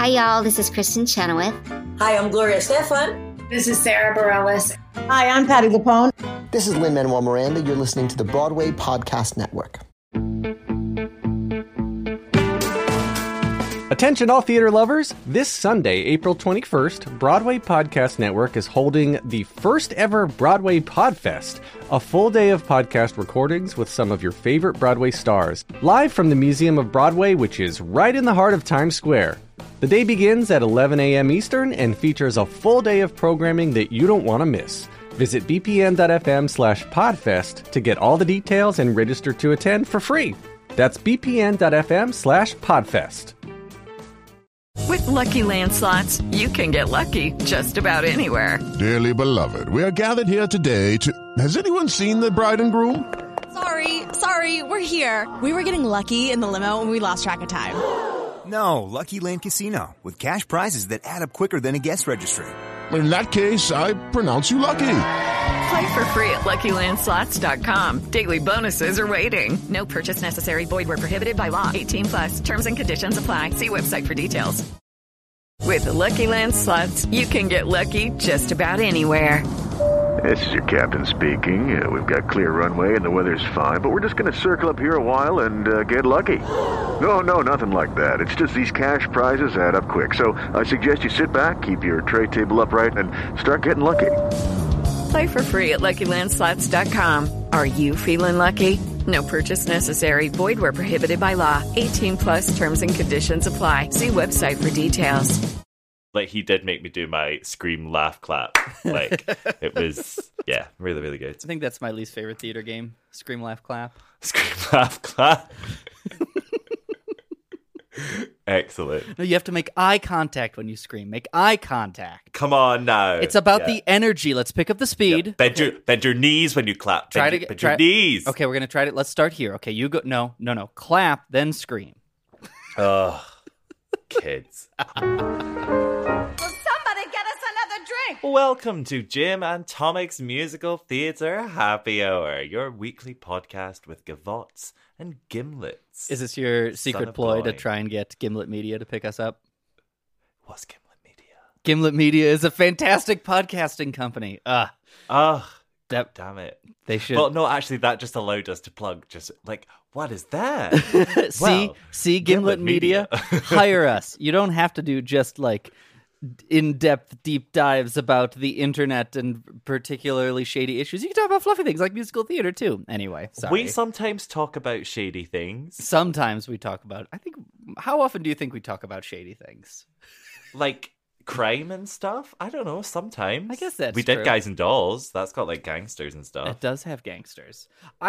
Hi, y'all. This is Kristen Chenoweth. Hi, I'm Gloria Stefan. This is Sarah Bareilles. Hi, I'm Patti LuPone. This is Lin-Manuel Miranda. You're listening to the Broadway Podcast Network. Attention all theater lovers! This Sunday, April 21st, Broadway Podcast Network is holding the first ever Broadway Podfest, a full day of podcast recordings with some of your favorite Broadway stars, live from the Museum of Broadway, which is right in the heart of Times Square. The day begins at 11 a.m. Eastern and features a full day of programming that you don't want to miss. Visit bpn.fm/podfest to get all the details and register to attend for free. That's bpn.fm/podfest. With Lucky Land Slots, you can get lucky just about anywhere. Dearly beloved, we are gathered here today to... Has anyone seen the bride and groom? Sorry, we're here. We were getting lucky in the limo and we lost track of time. No, Lucky Land Casino, with cash prizes that add up quicker than a guest registry. In that case, I pronounce you lucky. Play for free at LuckyLandSlots.com. Daily bonuses are waiting. No purchase necessary. Void where prohibited by law. 18+. Terms and conditions apply. See website for details. With Lucky Land Slots, you can get lucky just about anywhere. This is your captain speaking. We've got clear runway and the weather's fine, but we're just going to circle up here a while and get lucky. No, nothing like that. It's just these cash prizes add up quick. So I suggest you sit back, keep your tray table upright, and start getting lucky. Play for free at LuckyLandSlots.com. Are you feeling lucky? No purchase necessary. Void where prohibited by law. 18+ terms and conditions apply. See website for details. Like, he did make me do my scream, laugh, clap. Like, it was, yeah, really, really good. I think that's my least favorite theater game. Scream, laugh, clap. Scream, laugh, clap. Excellent. No, you have to make eye contact when you scream. Make eye contact. Come on now. It's about the energy. Let's pick up the speed. Yeah. Bend your knees when you clap. Bend your knees. Okay, we're going to try it. Let's start here. Okay, you go. No. Clap, then scream. Oh, kids. Welcome to Jim and Tomic's Musical Theatre Happy Hour, your weekly podcast with gavots and gimlets. Is this your secret ploy to try and get Gimlet Media to pick us up? What's Gimlet Media? Gimlet Media is a fantastic podcasting company. Damn it. They should. Well, no, actually, that just allowed us to plug just like, what is that? See, Gimlet Media, hire us. You don't have to do just like in-depth deep dives about the internet and particularly shady issues. You can talk about fluffy things like musical theater too. Anyway, sorry. We sometimes talk about shady things. Sometimes we talk about, I think, how often do you think we talk about shady things? Like crime and stuff? I don't know, sometimes. I guess that's We true. did Guys and Dolls. That's got like gangsters and stuff. It does have gangsters.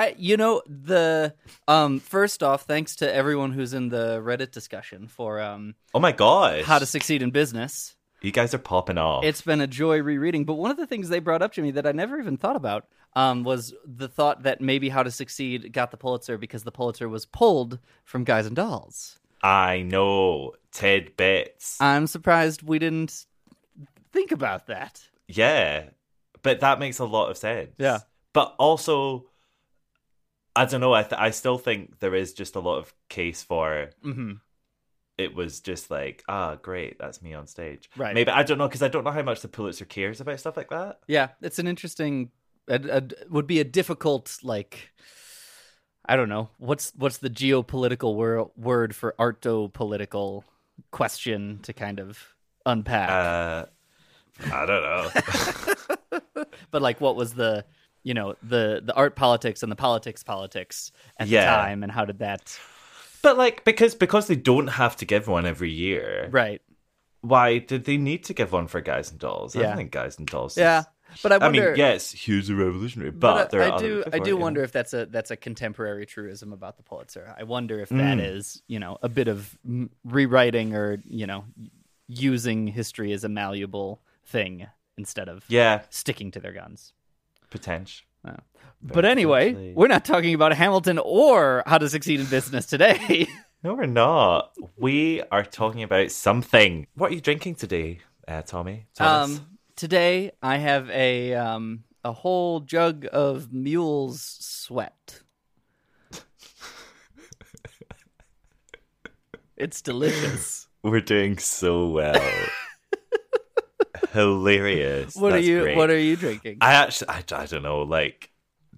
First off, thanks to everyone who's in the Reddit discussion for oh my gosh, How to Succeed in Business. You guys are popping off. It's been a joy rereading, but one of the things they brought up to me that I never even thought about was the thought that maybe How to Succeed got the Pulitzer because the Pulitzer was pulled from Guys and Dolls. I know. Tidbits. I'm surprised we didn't think about that. Yeah, but that makes a lot of sense. Yeah. But also, I don't know, I still think there is just a lot of case for... Mm-hmm. It was just like, great, that's me on stage. Right. Maybe, I don't know, because I don't know how much the Pulitzer cares about stuff like that. Yeah, it's an interesting, would be a difficult, like, I don't know, what's the geopolitical word for arto-political question to kind of unpack? I don't know. But like, what was the art politics and the politics at the time, and how did that... But like, because they don't have to give one every year, right? Why did they need to give one for Guys and Dolls? Yeah. I don't think Guys and Dolls. Yeah, but I wonder. I mean, yes, huge and revolutionary, but there are I do wonder if that's a contemporary truism about the Pulitzer. I wonder if that is a bit of rewriting or using history as a malleable thing instead of sticking to their guns. Potential. Oh. But anyway, we're not talking about Hamilton or How to Succeed in Business today. No, we're not. We are talking about something. What are you drinking today, Tommy? Today I have a whole jug of mule's sweat. It's delicious. We're doing so well. Hilarious. What That's are you? great. What are you drinking? I don't know. Like,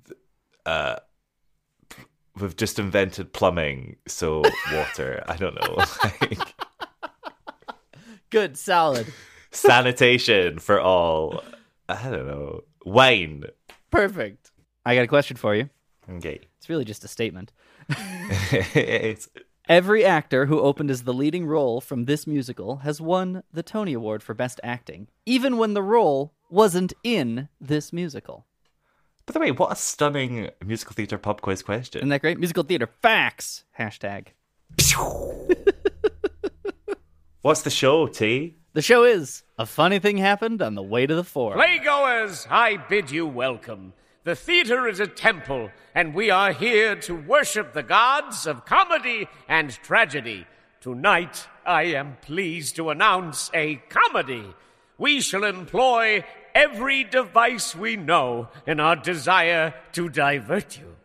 we've just invented plumbing, so water. I don't know. Like, Good, solid, sanitation for all. I don't know. Wine. perfect. I got a question for you. Okay. It's really just a statement. It's Every actor who opened as the leading role from this musical has won the Tony Award for Best Acting, even when the role wasn't in this musical. By the way, what a stunning musical theatre pub quiz question. Isn't that great? Musical theater facts. Hashtag. What's the show, T? The show is A Funny Thing Happened on the Way to the Forum. Playgoers, I bid you welcome. The theater is a temple, and we are here to worship the gods of comedy and tragedy. Tonight, I am pleased to announce a comedy. We shall employ every device we know in our desire to divert you.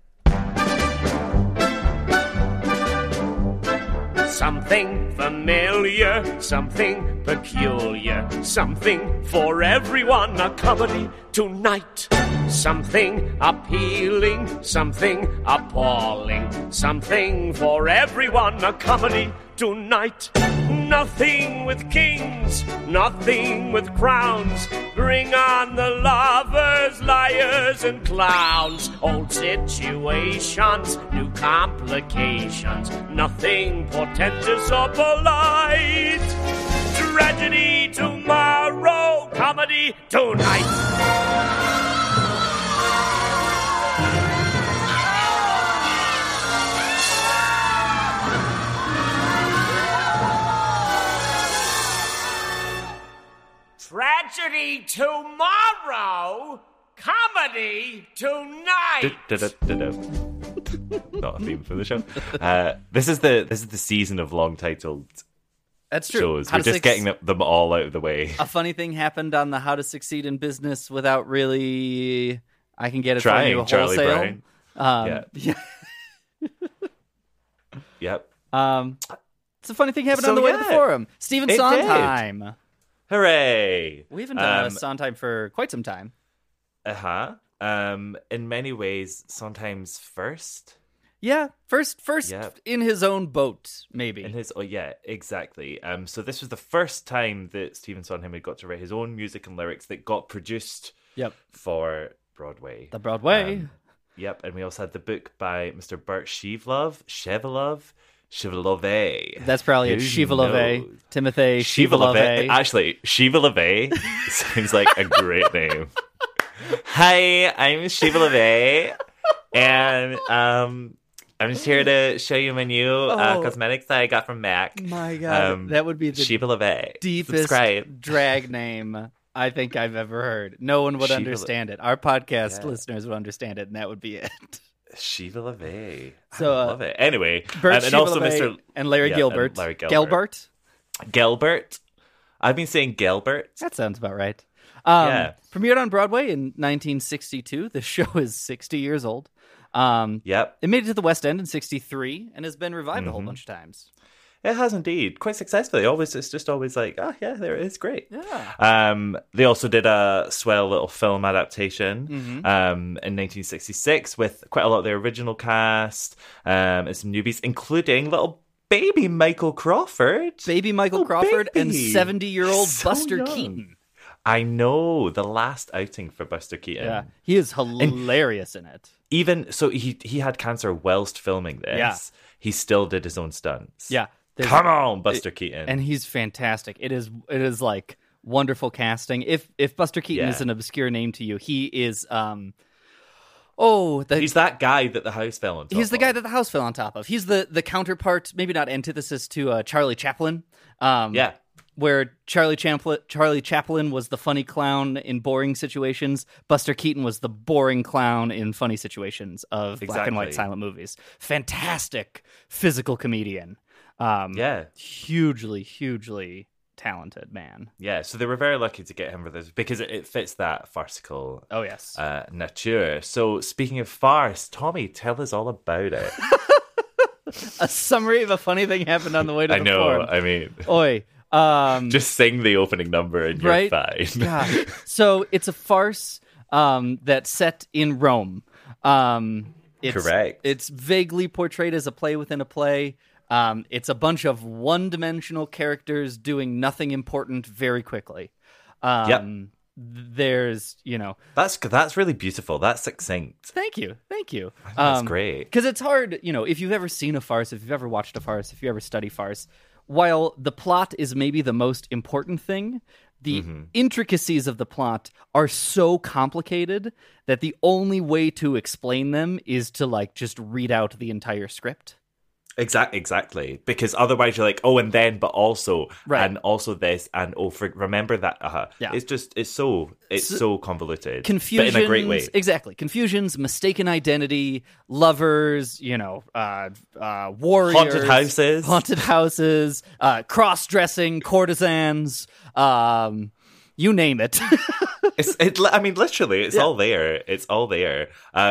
Something familiar, something peculiar, something for everyone, a comedy tonight. Something appealing, something appalling, something for everyone, a comedy tonight. Nothing with kings, nothing with crowns. Bring on the lovers, liars, and clowns. Old situations, new complications. Nothing portentous or polite. Tragedy tomorrow, comedy tonight. Tragedy tomorrow, comedy tonight. Not a theme for the show. This is the season of long titled That's true. shows. We're just getting them all out of the way. A funny thing happened on the How to Succeed in Business without really. I can get it Trying, from you Charlie wholesale. Brown. Yeah. Yep. It's a funny thing happened So, on the way to the yeah, forum. Stephen it Sondheim. Hooray! We haven't done a Sondheim for quite some time. In many ways, sometimes first. Yeah, first Yep. in his own boat, maybe. Yeah, exactly. So this was the first time that Stephen Sondheim had got to write his own music and lyrics that got produced for Broadway. The Broadway. Yep, and we also had the book by Mr. Bert Shevelove. That's probably Who it. Shivalove. knows? Timothy Shivalove. Actually, Shivalove sounds like a great name. Hi, I'm Shivalove, and I'm just here to show you my new cosmetics that I got from MAC. My God, that would be the Shivalove. deepest Subscribe. drag name I think I've ever heard. No one would understand it. Our podcast listeners would understand it, and that would be it. Shiva LeVay. So, I love it. Anyway, Bert and also Shiva Mr. and Larry Gilbert. And Larry Gelbart? Gelbert. I've been saying Gelbert. That sounds about right. Yeah. Premiered on Broadway in 1962. The show is 60 years old. Yep. It made it to the West End in 63 and has been revived a whole bunch of times. It has indeed, quite successfully. It's just always like, oh yeah, there it is, great. Yeah. They also did a swell little film adaptation in 1966 with quite a lot of the original cast and some newbies, including little baby Michael Crawford. Baby Michael Crawford baby. and 70-year-old So Buster young. Keaton. I know, the last outing for Buster Keaton. Yeah, he is hilarious in it. Even so, he had cancer whilst filming this. Yeah. He still did his own stunts. Yeah. Come on, Buster Keaton. And he's fantastic. It is like wonderful casting. If Buster Keaton is an obscure name to you, he is he's that guy that the house fell on top of. He's the guy that the house fell on top of. He's the counterpart, maybe not antithesis to Charlie Chaplin. Where Charlie Chaplin was the funny clown in boring situations, Buster Keaton was the boring clown in funny situations of black and white silent movies. Fantastic physical comedian. Hugely, hugely talented man. Yeah, so they were very lucky to get him for this because it fits that farcical nature. So speaking of farce, Tommy, tell us all about it. A summary of a funny thing happened on the way to the forum. I mean, Oi. Just sing the opening number and you're fine. Yeah. So it's a farce that's set in Rome. Correct. It's vaguely portrayed as a play within a play. It's a bunch of one-dimensional characters doing nothing important very quickly. There's, that's really beautiful. That's succinct. Thank you. That's great. Because it's hard, if you've ever seen a farce, if you've ever watched a farce, if you ever study farce, while the plot is maybe the most important thing, the intricacies of the plot are so complicated that the only way to explain them is to just read out the entire script. Exactly. Because otherwise you're like, oh, and then, but also, right. and also this, and remember that. Yeah. It's so convoluted. Confusions, but in a great way. Exactly. Confusions, mistaken identity, lovers, warriors, haunted houses, cross-dressing, courtesans, you name it. Literally, it's all there. It's all there.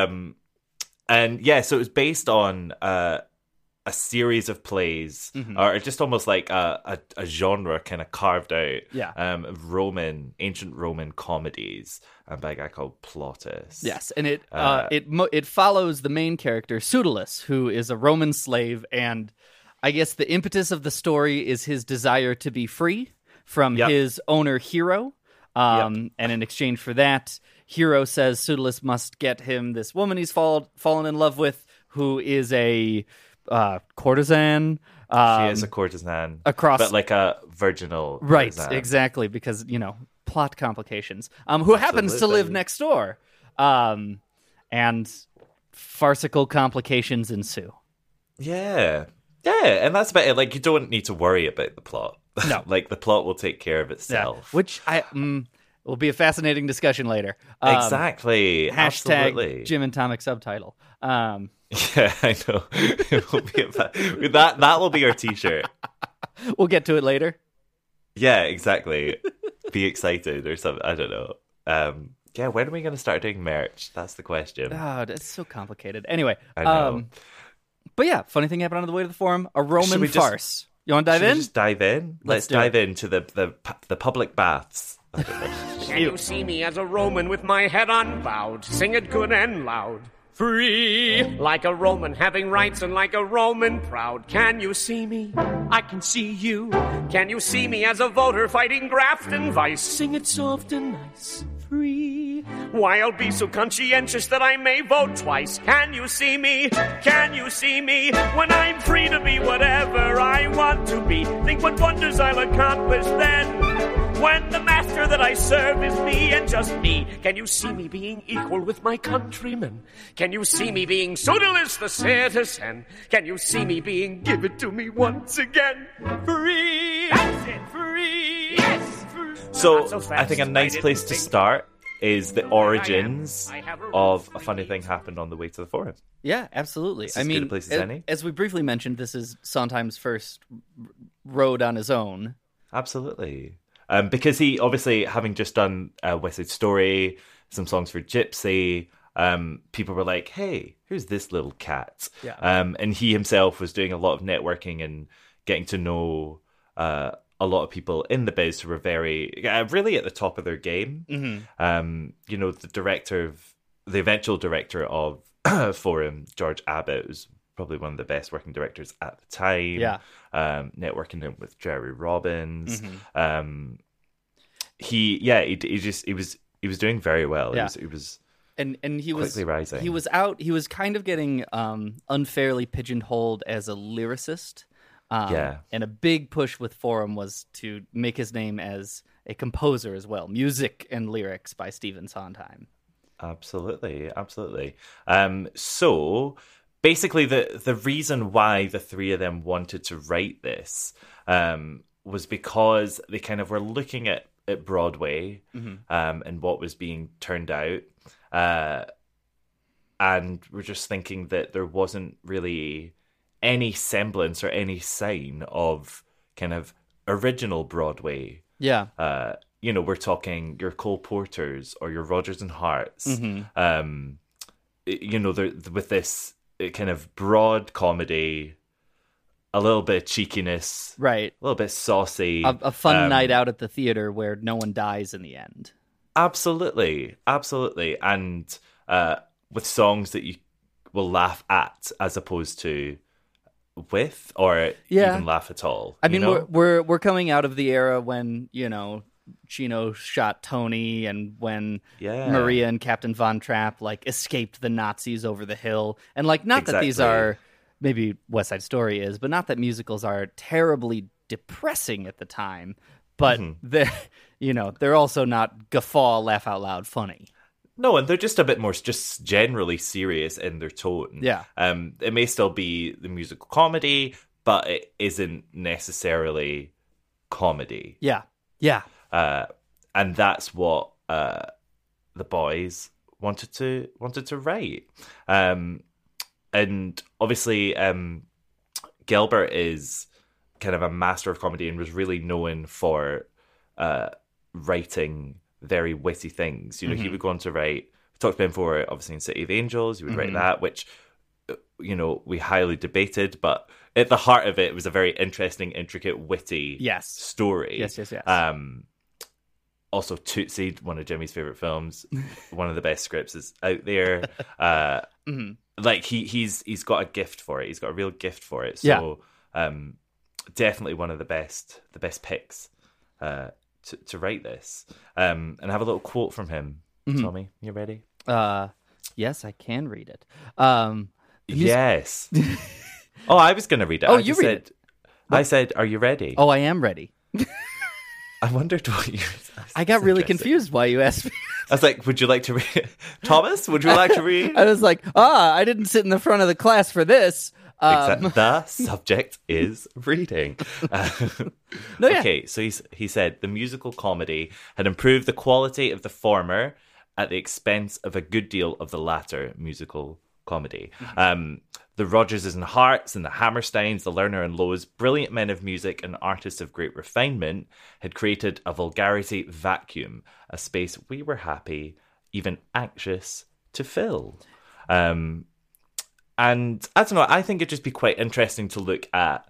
And yeah, so it was based on a series of plays, or just almost like a genre kind of carved out of ancient Roman comedies by a guy called Plautus. Yes, and it follows the main character, Pseudolus, who is a Roman slave, and I guess the impetus of the story is his desire to be free from his owner, Hero. And in exchange for that, Hero says Pseudolus must get him this woman he's fallen in love with, who is a courtesan. She is a courtesan, but like a virginal courtesan. Right, exactly, because plot complications. Who happens to live next door, and farcical complications ensue. Yeah, and that's about it. Like, you don't need to worry about the plot. No, like the plot will take care of itself. Which will be a fascinating discussion later. Exactly. Hashtag Jim and Tomic subtitle. Yeah, I know. It will be that will be our t-shirt. We'll get to it later. Yeah, exactly. Be excited or something. I don't know. Yeah, when are we going to start doing merch? That's the question. Oh, that's so complicated. Anyway, I know. But yeah, funny thing happened on the way to the forum. A Roman farce. You want to dive in? Just dive in. Let's dive into the public baths. Can you see me as a Roman with my head unbowed? Sing it good and loud. Free, like a Roman having rights and like a Roman proud. Can you see me? I can see you. Can you see me as a voter fighting graft and vice? Sing it soft and nice. Free. Why, I'll be so conscientious that I may vote twice. Can you see me? Can you see me? When I'm free to be whatever I want to be. Think what wonders I'll accomplish then. When the master that I serve is me and just me. Can you see me being equal with my countrymen? Can you see me being Pseudolus the citizen? Can you see me being give it to me once again? Free! That's it, free! Yes! Free. So, I think a nice place to start is the origins of A Funny Thing Happened on the Way to the Forum. Yeah, absolutely. It's as good a place as any. As we briefly mentioned, this is Sondheim's first road on his own. Absolutely. Because he, obviously, having just done West Side Story, some songs for Gypsy, people were like, hey, who's this little cat? Yeah. And he himself was doing a lot of networking and getting to know a lot of people in the biz who were really at the top of their game. Mm-hmm. The eventual director of Forum, George Abbott, was probably one of the best working directors at the time. Yeah. Networking with Jerry Robbins. Mm-hmm. He was doing very well. Yeah. He was and he was quickly rising. He was kind of getting unfairly pigeonholed as a lyricist. And a big push with Forum was to make his name as a composer as well. Music and lyrics by Stephen Sondheim. Absolutely. So basically the reason why the three of them wanted to write this was because they kind of were looking at Broadway and what was being turned out. And we're just thinking that there wasn't really any semblance or any sign of kind of original Broadway. Yeah. We're talking your Cole Porters or your Rodgers and Harts. Mm-hmm. With this kind of broad comedy, a little bit of cheekiness, right? A little bit saucy, a fun night out at the theater where no one dies in the end. Absolutely, and with songs that you will laugh at as opposed to with, or even laugh at all. I mean, we're coming out of the era when Chino shot Tony, and when Maria and Captain Von Trapp escaped the Nazis over the hill, and not that these are. Maybe West Side Story is, but not that musicals are terribly depressing at the time, but they're also not guffaw, laugh out loud funny. No, and they're just a bit more just generally serious in their tone. Yeah. It may still be the musical comedy, but it isn't necessarily comedy. Yeah. Yeah. And that's what the boys wanted to write. And obviously, Gilbert is kind of a master of comedy and was really known for writing very witty things. He would go on to write, we talked about him before, obviously in City of Angels, he would write that, which, we highly debated, but at the heart of it was a very interesting, intricate, witty story. Yes. Also, Tootsie, one of Jimmy's favorite films, one of the best scripts is out there. He's got a gift for it. He's got a real gift for it. So, definitely one of the best picks to write this. And I have a little quote from him. Tommy, you ready? Yes, I can read it. Yes. Oh, I was going to read it. Oh, you read it. I said, "Are you ready?" Oh, I am ready. I wondered what you... I got really confused why you asked me. I was like, would you like to read... Thomas, would you like to read? I was like, I didn't sit in the front of the class for this. The subject is reading. Okay, so he said, the musical comedy had improved the quality of the former at the expense of a good deal of the latter musical comedy. The Rodgerses and Harts and the Hammersteins, the Lerner and Lowe's, brilliant men of music and artists of great refinement, had created a vulgarity vacuum, a space we were happy, even anxious, to fill. And I don't know, I think it'd just be quite interesting to look at,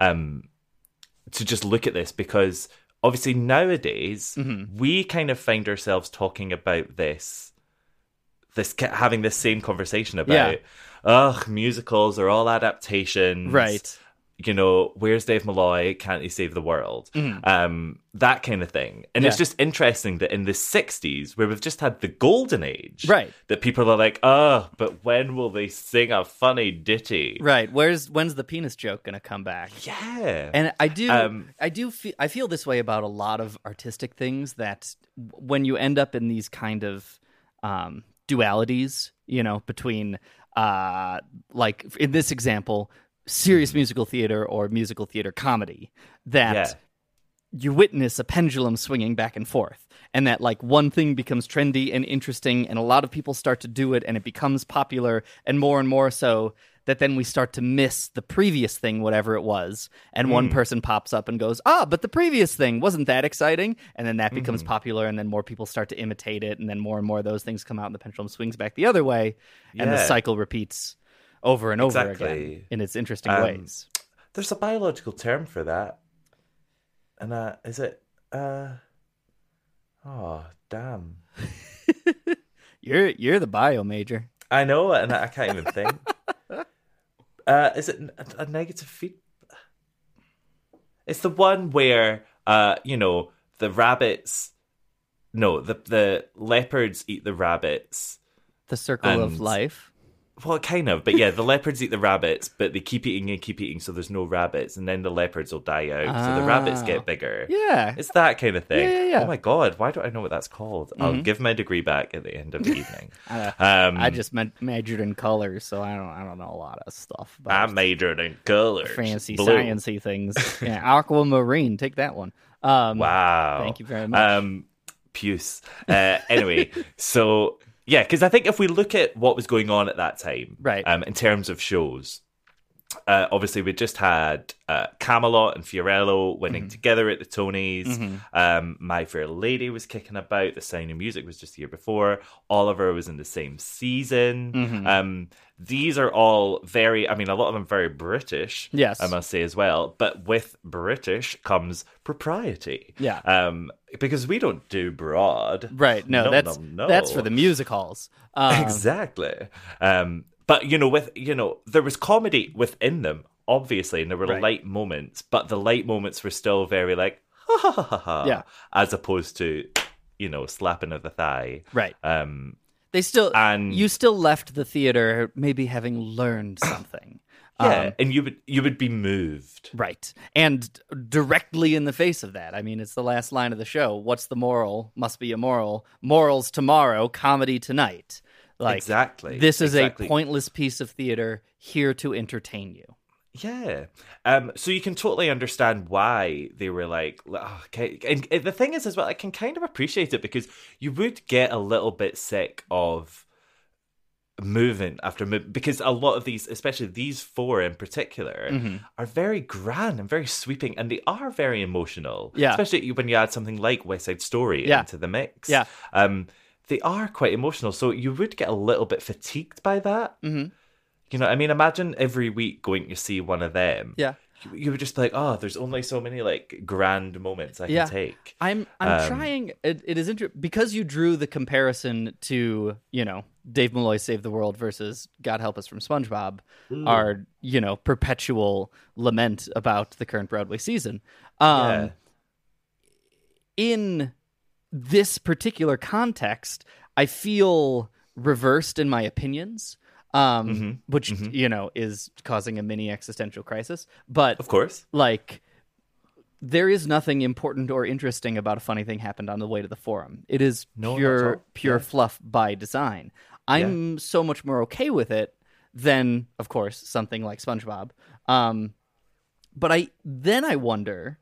this, because obviously nowadays we kind of find ourselves talking about this having this same conversation about, musicals are all adaptations. Right. Where's Dave Malloy? Can't he save the world? That kind of thing. And it's just interesting that in the 60s, where we've just had the golden age, right, that people are like, but when will they sing a funny ditty? Right. When's the penis joke going to come back? Yeah. And I feel this way about a lot of artistic things, that when you end up in these kind of dualities, between in this example, serious musical theater or musical theater comedy, that you witness a pendulum swinging back and forth, and that one thing becomes trendy and interesting, and a lot of people start to do it, and it becomes popular, and more so, that then we start to miss the previous thing, whatever it was, and one person pops up and goes, but the previous thing wasn't that exciting, and then that becomes popular, and then more people start to imitate it, and then more and more of those things come out, and the pendulum swings back the other way, and the cycle repeats over and over again in its interesting ways. There's a biological term for that, and is it? Oh, damn! You're the bio major. I know, and I can't even think. Is it a negative feedback? It's the one where, the rabbits... No, the leopards eat the rabbits. The circle of life? Well, kind of, but yeah, the leopards eat the rabbits, but they keep eating, so there's no rabbits, and then the leopards will die out, so the rabbits get bigger. Yeah. It's that kind of thing. Yeah. Oh my god, why don't I know what that's called? I'll give my degree back at the end of the evening. I just majored in colors, so I don't know a lot of stuff. I majored in colors. Fancy, blue. sciencey things. Yeah, aquamarine, take that one. Wow. Thank you very much. Puce. Anyway, so... Yeah, because I think if we look at what was going on at that time, right, in terms of shows, Obviously, we just had Camelot and Fiorello winning together at the Tonys. My Fair Lady was kicking about. The Sound of Music was just the year before. Oliver was in the same season. These are all very, a lot of them very British, yes, I must say as well. But with British comes propriety. Yeah. Because we don't do broad. Right. No, that's for the music halls. Exactly. But, there was comedy within them, obviously, and there were light moments, but the light moments were still very like, ha ha ha ha ha, yeah, as opposed to, slapping of the thigh. Right. You still left the theater maybe having learned something. Yeah, and you would be moved. Right. And directly in the face of that. I mean, it's the last line of the show. What's the moral? Must be a moral. Morals tomorrow, comedy tonight. Exactly. This is a pointless piece of theater here to entertain you. Yeah. So you can totally understand why they were like, oh, okay. And the thing is as well, I can kind of appreciate it because you would get a little bit sick of movement after movement because a lot of these, especially these four in particular, are very grand and very sweeping and they are very emotional. Yeah. Especially when you add something like West Side Story into the mix. Yeah. They are quite emotional, so you would get a little bit fatigued by that. Imagine every week going to see one of them. Yeah. You would just be like, oh, there's only so many like grand moments I can take. I'm trying. It is interesting because you drew the comparison to Dave Malloy Save the World versus God Help Us from SpongeBob, our perpetual lament about the current Broadway season. In this particular context, I feel reversed in my opinions. Which, is causing a mini existential crisis. But, of course, there is nothing important or interesting about a funny thing happened on the way to the Forum. It is pure fluff by design. I'm so much more okay with it than, of course, something like SpongeBob. But I wonder,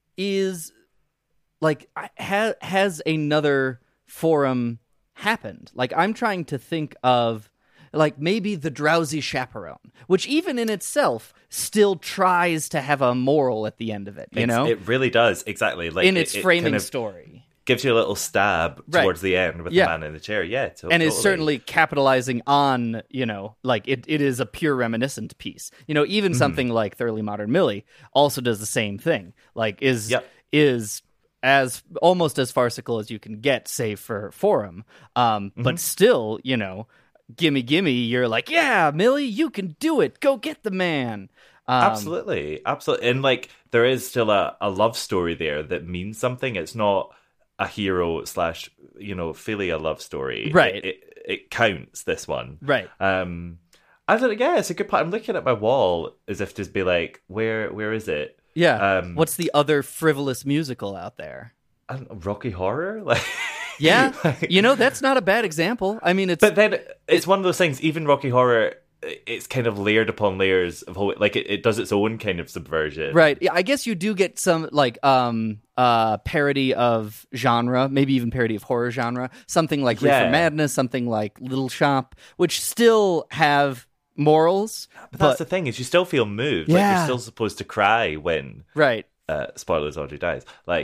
has another Forum happened? I'm trying to think of maybe The Drowsy Chaperone, which even in itself still tries to have a moral at the end of it, It really does, exactly. In its framing kind of story. Gives you a little stab towards the end with the man in the chair, and is certainly capitalizing on, it is a pure reminiscent piece. Even something like Thoroughly Modern Millie also does the same thing, is as almost as farcical as you can get, save for Forum, but still, gimme, you're like, yeah, Millie, you can do it. Go get the man. Absolutely. And there is still a love story there that means something. It's not a hero / philia love story. Right. It counts, this one. Right. It's a good part. I'm looking at my wall as if to be like, where is it? Yeah. What's the other frivolous musical out there? Rocky Horror? Yeah, that's not a bad example. I mean, but then it's one of those things. Even Rocky Horror, it's kind of layered upon layers of whole. It does its own kind of subversion, right? Yeah, I guess you do get some parody of genre, maybe even parody of horror genre. Something like Reefer Madness, something like Little Shop, which still have morals. But that's the thing, is you still feel moved. Yeah. You're still supposed to cry when spoilers, Audrey dies.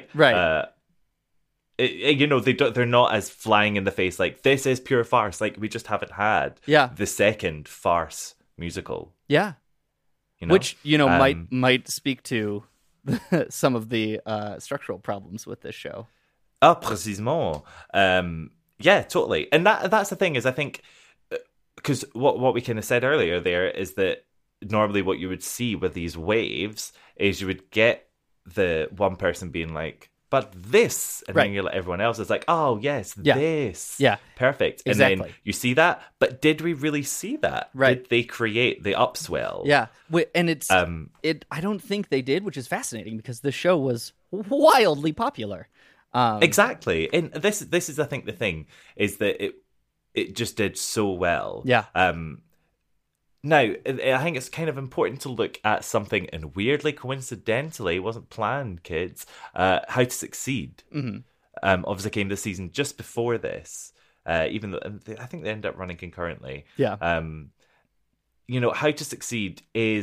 They're not as flying in the face this is pure farce. We just haven't had the second farce musical. Yeah, which might speak to some of the structural problems with this show. Précisément. Yeah, totally. And that's the thing, is I think because what we kind of said earlier there is that normally what you would see with these waves is you would get the one person being like, but this, and then everyone else is like, oh yes, this, perfect, and then you see that. But did we really see that? Right? Did they create the upswell? Yeah, and it's I don't think they did, which is fascinating because the show was wildly popular. Exactly, and this is I think the thing is that it just did so well. Yeah. Now, I think it's kind of important to look at something, and weirdly, coincidentally, it wasn't planned, kids, How to Succeed. Obviously came this season just before this, even though I think they end up running concurrently. Yeah. How to Succeed is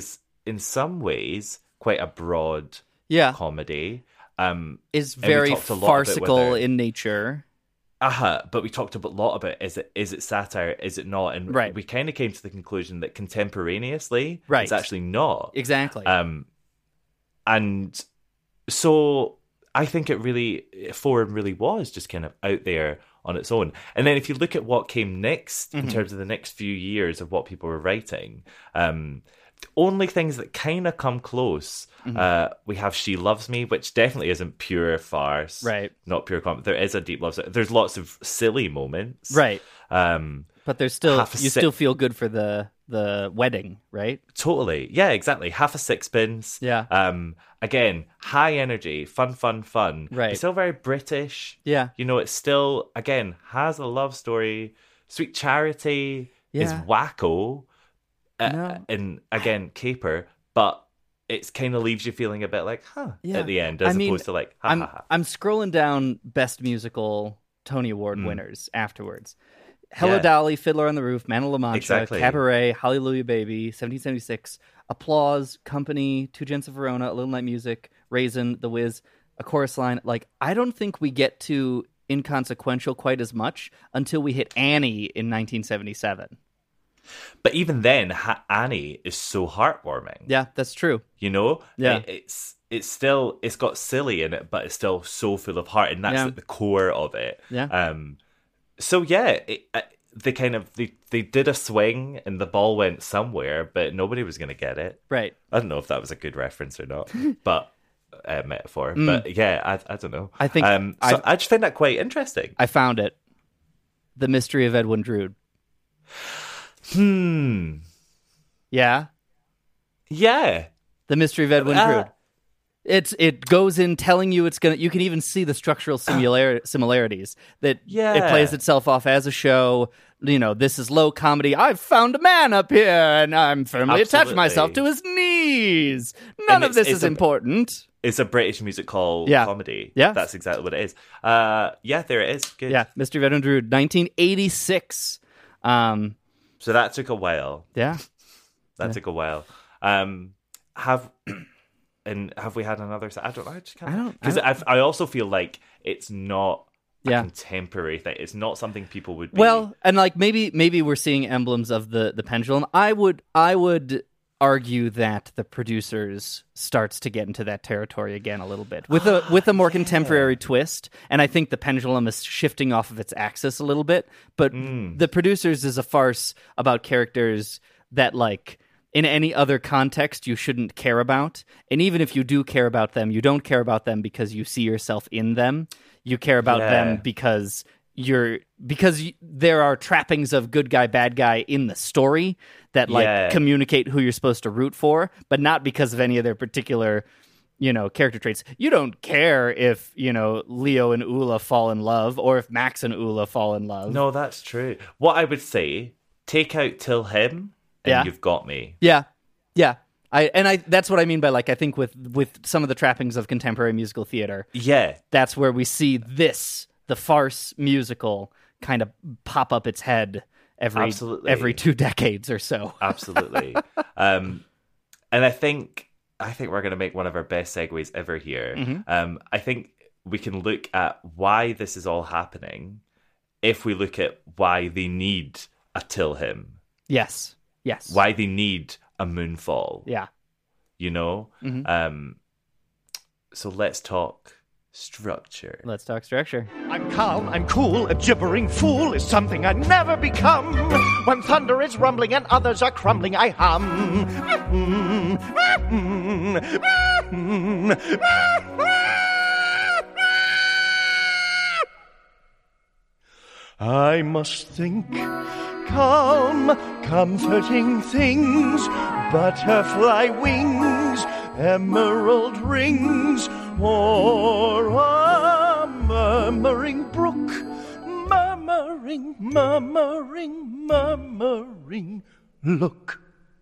in some ways quite a broad comedy. Is very farcical in nature. But we talked a lot about is it satire, is it not? And we kind of came to the conclusion that contemporaneously it's actually not. Exactly. And so I think Forum really was just kind of out there on its own. And then if you look at what came next in terms of the next few years of what people were writing, the only things that kind of come close, we have She Loves Me, which definitely isn't pure farce, not pure comedy. There is a deep love. There's lots of silly moments, but there's still still feel good for the wedding, right? Totally, yeah, exactly. Half a Sixpence, again, high energy, fun, right? It's still very British, It's still again has a love story. Sweet Charity is wacko. And again, caper, but it kind of leaves you feeling a bit like, at the end, as opposed to like, I'm scrolling down Best Musical Tony Award winners afterwards. Hello Dolly, Fiddler on the Roof, Man of La Mancha, Cabaret, Hallelujah Baby, 1776, Applause, Company, Two Gents of Verona, A Little Night Music, Raisin, The Wiz, A Chorus Line. Like, I don't think we get to Inconsequential quite as much until we hit Annie in 1977. But even then, Annie is so heartwarming. Yeah, that's true. Yeah, it's got silly in it, but it's still so full of heart, and that's at the core of it. Yeah. So yeah, they did a swing, and the ball went somewhere, but nobody was going to get it. Right. I don't know if that was a good reference or not, but metaphor. But yeah, I don't know. I think I just find that quite interesting. I found it. The Mystery of Edwin Drood. Yeah. The Mystery of Edwin Drood. It goes in telling you it's gonna. You can even see the structural similarities that it plays itself off as a show. This is low comedy. I've found a man up here, and I'm firmly attached myself to his knees. None of this is important. It's a British music hall comedy. Yeah, that's exactly what it is. There it is. Good. Yeah, Mystery of Edwin Drood, 1986. So that took a while. Yeah. That took a while. Have we had another? I don't know. Because I also feel like it's not a contemporary thing. It's not something people would be. Well, and like maybe we're seeing emblems of the pendulum. I would argue that the producers starts to get into that territory again a little bit with a more contemporary twist, and I think the pendulum is shifting off of its axis a little bit. But the producers is a farce about characters that, like, in any other context you shouldn't care about, and even if you do care about them, you don't care about them because you see yourself in them. You care about them because there are trappings of good guy, bad guy in the story that communicate who you're supposed to root for, but not because of any of their particular, character traits. You don't care if, Leo and Ula fall in love or if Max and Ula fall in love. No, that's true. What I would say, take out Till Him and you've got me. Yeah. Yeah. That's what I mean by, like, I think with some of the trappings of contemporary musical theater. Yeah. That's where we see the farce musical kind of pop up its head every 2 decades or so. Absolutely. And I think we're going to make one of our best segues ever here. Mm-hmm. I think we can look at why this is all happening if we look at why they need a Till Him. Yes. Why they need a Moonfall. Yeah. Mm-hmm. So let's talk structure. Let's talk structure. I'm calm, I'm cool, a gibbering fool is something I never become. When thunder is rumbling and others are crumbling, I hum. I must think calm, comforting things, butterfly wings, emerald rings, or a murmuring brook, murmuring, look.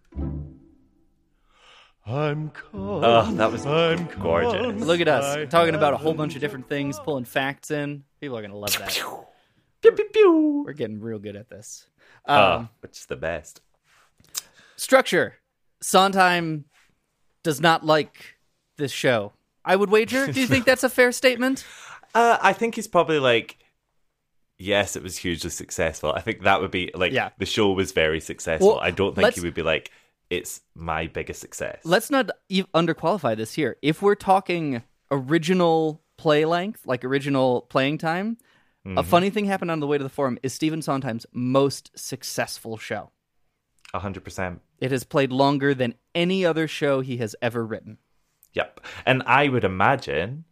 I'm calm. Oh, that was gorgeous. Look at us talking about a whole bunch of different things, pulling facts in. People are going to love that. Pew, pew, pew. We're getting real good at this. Which is the best. Structure. Sondheim does not like this show. I would wager. Do you think that's a fair statement? I think he's probably like, yes, it was hugely successful. I think that would be like, the show was very successful. Well, I don't think he would be like, it's my biggest success. Let's not underqualify this here. If we're talking original play length, like original playing time, a funny thing happened on the way to the forum is Stephen Sondheim's most successful show. 100%. It has played longer than any other show he has ever written. Yep. And I would imagine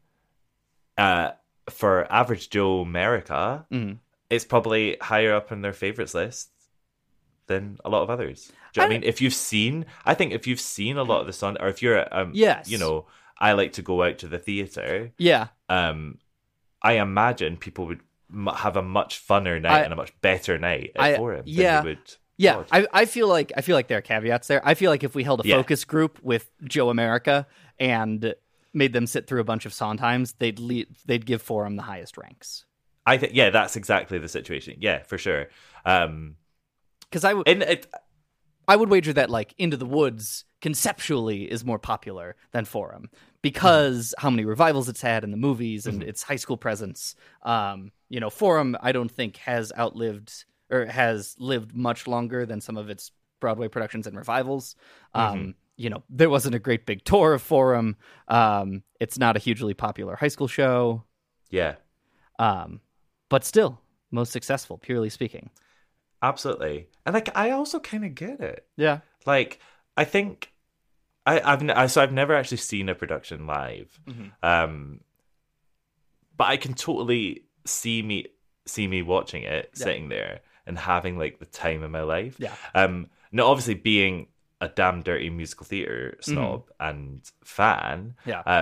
for average Joe America, it's probably higher up in their favorites list than a lot of others. Do you know what I mean? If you've seen a lot of the Sondheim, or if you're, yes, I like to go out to the theater. Yeah. I imagine people would have a much funner night and a much better night at Forum than they would. Yeah, I feel like there are caveats there. I feel like if we held a focus group with Joe America and made them sit through a bunch of Sondheims, they'd give Forum the highest ranks. I think that's exactly the situation. Yeah, for sure. Because I would wager that like Into the Woods conceptually is more popular than Forum because how many revivals it's had in the movies and its high school presence. Forum I don't think has outlived or has lived much longer than some of its Broadway productions and revivals. There wasn't a great big tour of Forum. It's not a hugely popular high school show. Yeah. But still, most successful, purely speaking. Absolutely. And like, I also kind of get it. Yeah. Like, I think I've never actually seen a production live. But I can totally see me watching it, sitting there and having like the time of my life. Yeah. Now obviously being a damn dirty musical theater snob and fan. Yeah.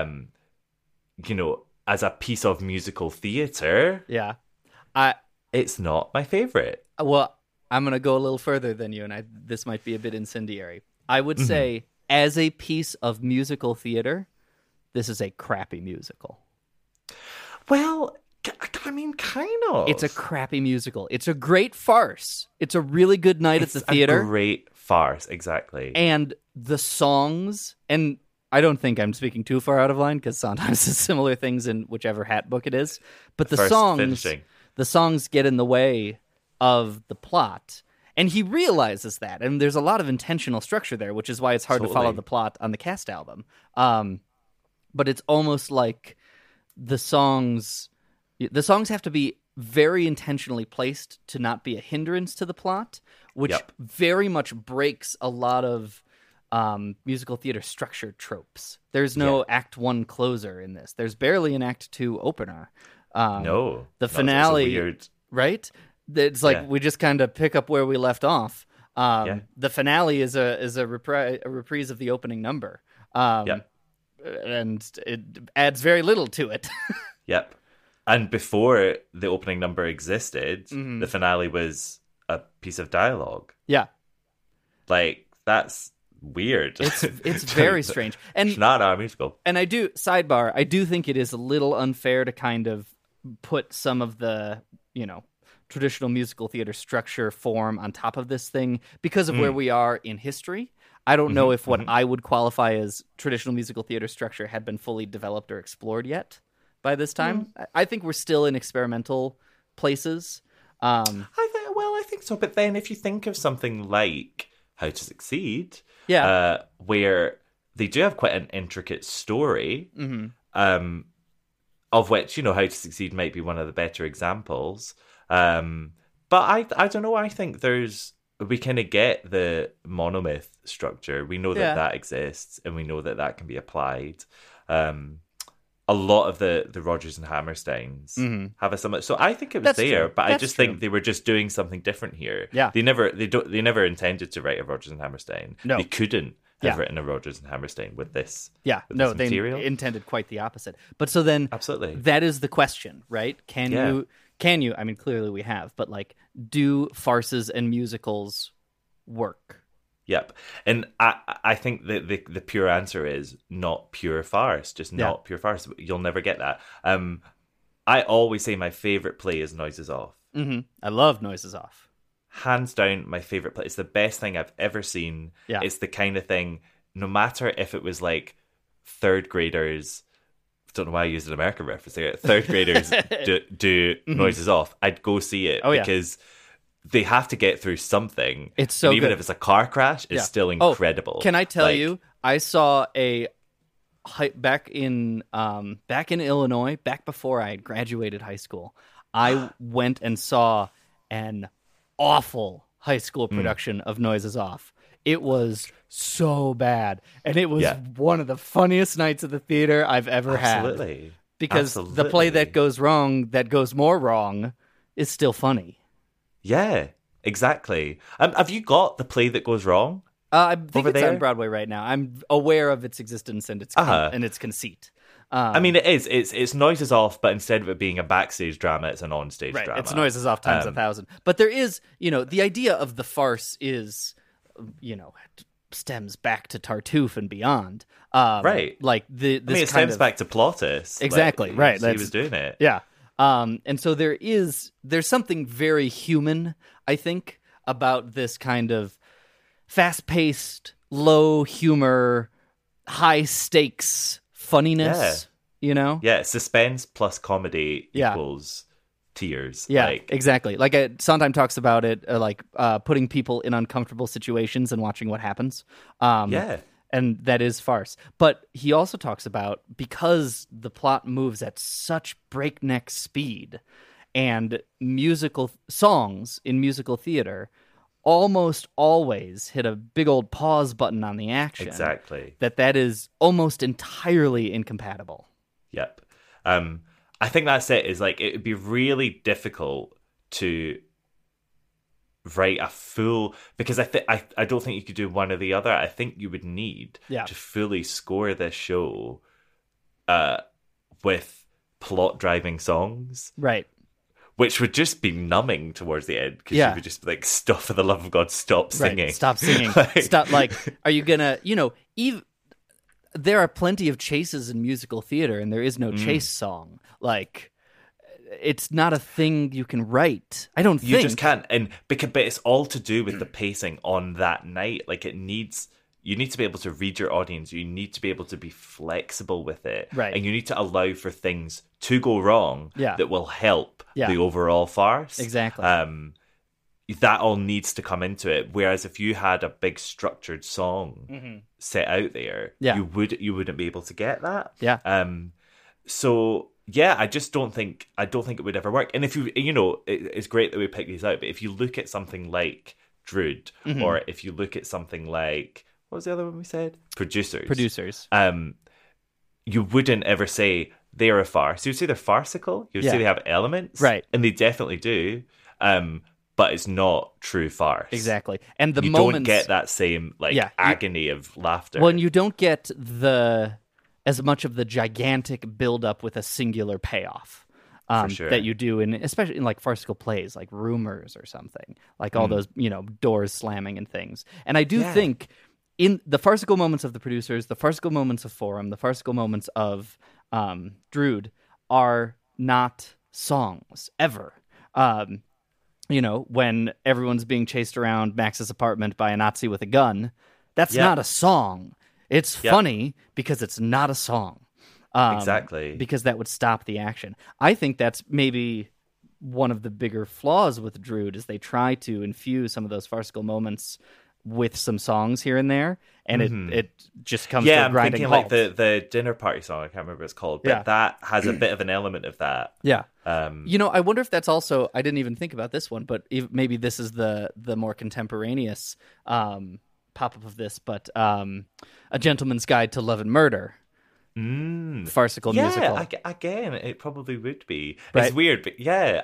As a piece of musical theater. Yeah. It's not my favorite. Well, I'm going to go a little further than you, and this might be a bit incendiary. I would say, as a piece of musical theater, this is a crappy musical. Well, I mean, kind of. It's a crappy musical. It's a great farce. It's a really good night at the theater. A great farce, exactly. And the songs, and I don't think I'm speaking too far out of line, because sometimes it's similar things in whichever hat book it is. But the songs get in the way of the plot. And he realizes that. And there's a lot of intentional structure there, which is why it's hard to follow the plot on the cast album. But it's almost like the songs have to be very intentionally placed to not be a hindrance to the plot, which very much breaks a lot of musical theater structure tropes. There's no Act 1 closer in this. There's barely an Act 2 opener. No. The finale, weird. right? It's like we just kind of pick up where we left off. The finale is a reprise of the opening number. And it adds very little to it. Yep. And before the opening number existed, the finale was a piece of dialogue. Yeah. Like, that's weird. It's very strange. And it's not our musical. And I do think it is a little unfair to kind of put some of the, traditional musical theater structure form on top of this thing because of where we are in history. I don't know if what I would qualify as traditional musical theater structure had been fully developed or explored yet by this time. I think we're still in experimental places. I think so. But then if you think of something like How to Succeed, where they do have quite an intricate story, of which, How to Succeed might be one of the better examples. But I don't know. I think we kind of get the monomyth structure. We know that exists, and we know that can be applied. A lot of the Rodgers and Hammersteins have a similar. So I think it was there, but I just think they were just doing something different here. Yeah, they never intended to write a Rodgers and Hammerstein. No, they couldn't have written a Rodgers and Hammerstein with this. Yeah, this material. They intended quite the opposite. But so then, absolutely, that is the question, right? Can you? I mean, clearly we have, but like, do farces and musicals work? Yep. And I think that the pure answer is not pure farce, just not pure farce. You'll never get that. I always say my favorite play is Noises Off. I love Noises Off. Hands down, my favorite play. It's the best thing I've ever seen. Yeah. It's the kind of thing no matter if it was like third graders, don't know why I used an American reference there, third graders do Noises Off, I'd go see it because they have to get through something. It's so and even good. if it's a car crash, it's still incredible. Can I tell you, I saw back in Illinois, back before I had graduated high school, I went and saw an awful high school production of Noises Off. It was so bad, and it was one of the funniest nights at the theater I've ever had. Because the play that goes wrong, that goes more wrong, is still funny. Yeah, exactly. Have you got the play that goes wrong? I think it's on Broadway right now. I'm aware of its existence and its conceit. I mean, it is. It's Noises Off, but instead of it being a backstage drama, it's an onstage drama. It's Noises Off times 1,000. But there is, the idea of the farce is, stems back to Tartuffe and beyond. Right. Like it stems back to Plautus. Exactly. Right. He was doing it. Yeah. And so there's something very human, I think, about this kind of fast-paced, low humor, high stakes funniness. Yeah, suspense plus comedy equals tears. Yeah, exactly. Like Sondheim talks about it, putting people in uncomfortable situations and watching what happens. And that is farce. But he also talks about, because the plot moves at such breakneck speed, and musical songs in musical theater almost always hit a big old pause button on the action. Exactly. That is almost entirely incompatible. Yep. I think that's it. Is like, it would be really difficult to write a full, because I don't think you could do one or the other. I think you would need to fully score this show with plot driving songs, right? Which would just be numbing towards the end, because you would just be like, "Stop, for the love of God, stop singing! Right. Stop singing! Stop!" Like, are you gonna? There are plenty of chases in musical theater, and there is no chase song. Like, it's not a thing you can write. I don't think you just can't. But it's all to do with the pacing on that night. Like, you need to be able to read your audience. You need to be able to be flexible with it, right? And you need to allow for things to go wrong that will help the overall farce. Exactly. That all needs to come into it. Whereas if you had a big structured song set out there, you wouldn't be able to get that. Yeah. So yeah, I don't think it would ever work. And if it's great that we pick these out, but if you look at something like Drood, or if you look at something like, what was the other one we said? Producers. You wouldn't ever say they're a farce. You would say they're farcical. You would say they have elements, right? And they definitely do. But it's not true farce. Exactly. And you don't get that same agony of laughter. Well, and you don't get as much of the gigantic build-up with a singular payoff that you do especially in like farcical plays, like Rumors or something, like all those doors slamming and things. And I do think in the farcical moments of the Producers, the farcical moments of Forum, the farcical moments of Drood are not songs ever. When everyone's being chased around Max's apartment by a Nazi with a gun, that's not a song. It's funny because it's not a song. Exactly. Because that would stop the action. I think that's maybe one of the bigger flaws with Drood, is they try to infuse some of those farcical moments with some songs here and there, and it just comes to a grinding halt. Like the dinner party song, I can't remember what it's called, but that has a bit of an element of that. Yeah. I wonder if that's also, I didn't even think about this one, but maybe this is the more contemporaneous pop-up of this, but A Gentleman's Guide to Love and Murder. Farcical musical. Yeah, again, it probably would be. Right? It's weird, but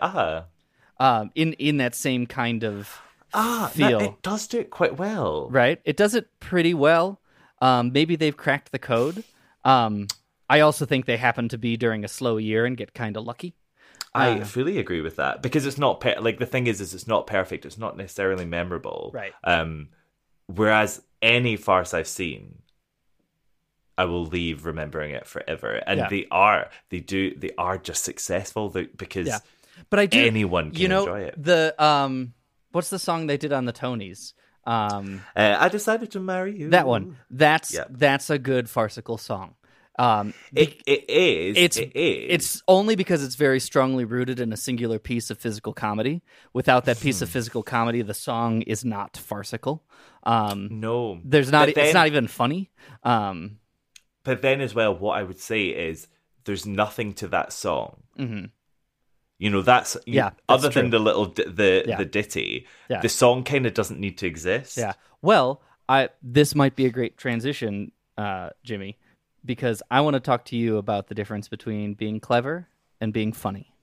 in that same kind of feel. It does do it quite well. Right? It does it pretty well. Maybe they've cracked the code. I also think they happen to be during a slow year and get kind of lucky. I fully agree with that, because it's not the thing is it's not perfect. It's not necessarily memorable. Right. Whereas any farce I've seen, I will leave remembering it forever. And they are just successful because but I do, anyone can enjoy it. The what's the song they did on the Tonys? I decided to marry you. That one. That's a good farcical song. It is. It's only because it's very strongly rooted in a singular piece of physical comedy. Without that piece of physical comedy, the song is not farcical. No, it's not even funny. But then as well, what I would say is there's nothing to that song. Mm-hmm. You know, that's other true. than the little the ditty, the song kind of doesn't need to exist. Yeah. Well, this might be a great transition, Jimmy, because I want to talk to you about the difference between being clever and being funny.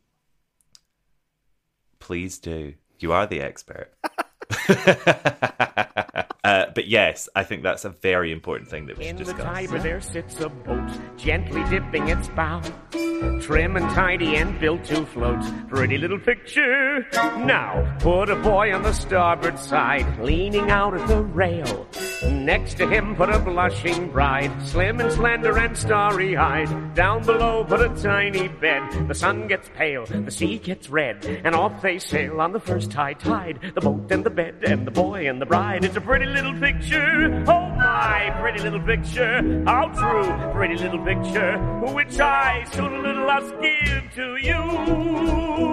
Please do. You are the expert. But yes, I think that's a very important thing that we should discuss. In the Tiber there sits a boat, gently dipping its bow, trim and tidy and built to float. Pretty little picture. Now, put a boy on the starboard side, leaning out at the rail. Next to him put a blushing bride, slim and slender and starry-eyed. Down below put a tiny bed. The sun gets pale, the sea gets red, and off they sail on the first high tide. The boat and the bed and the boy and the bride. It's a pretty little picture. Oh my, pretty little picture. How true, pretty little picture, which I so little us give to you.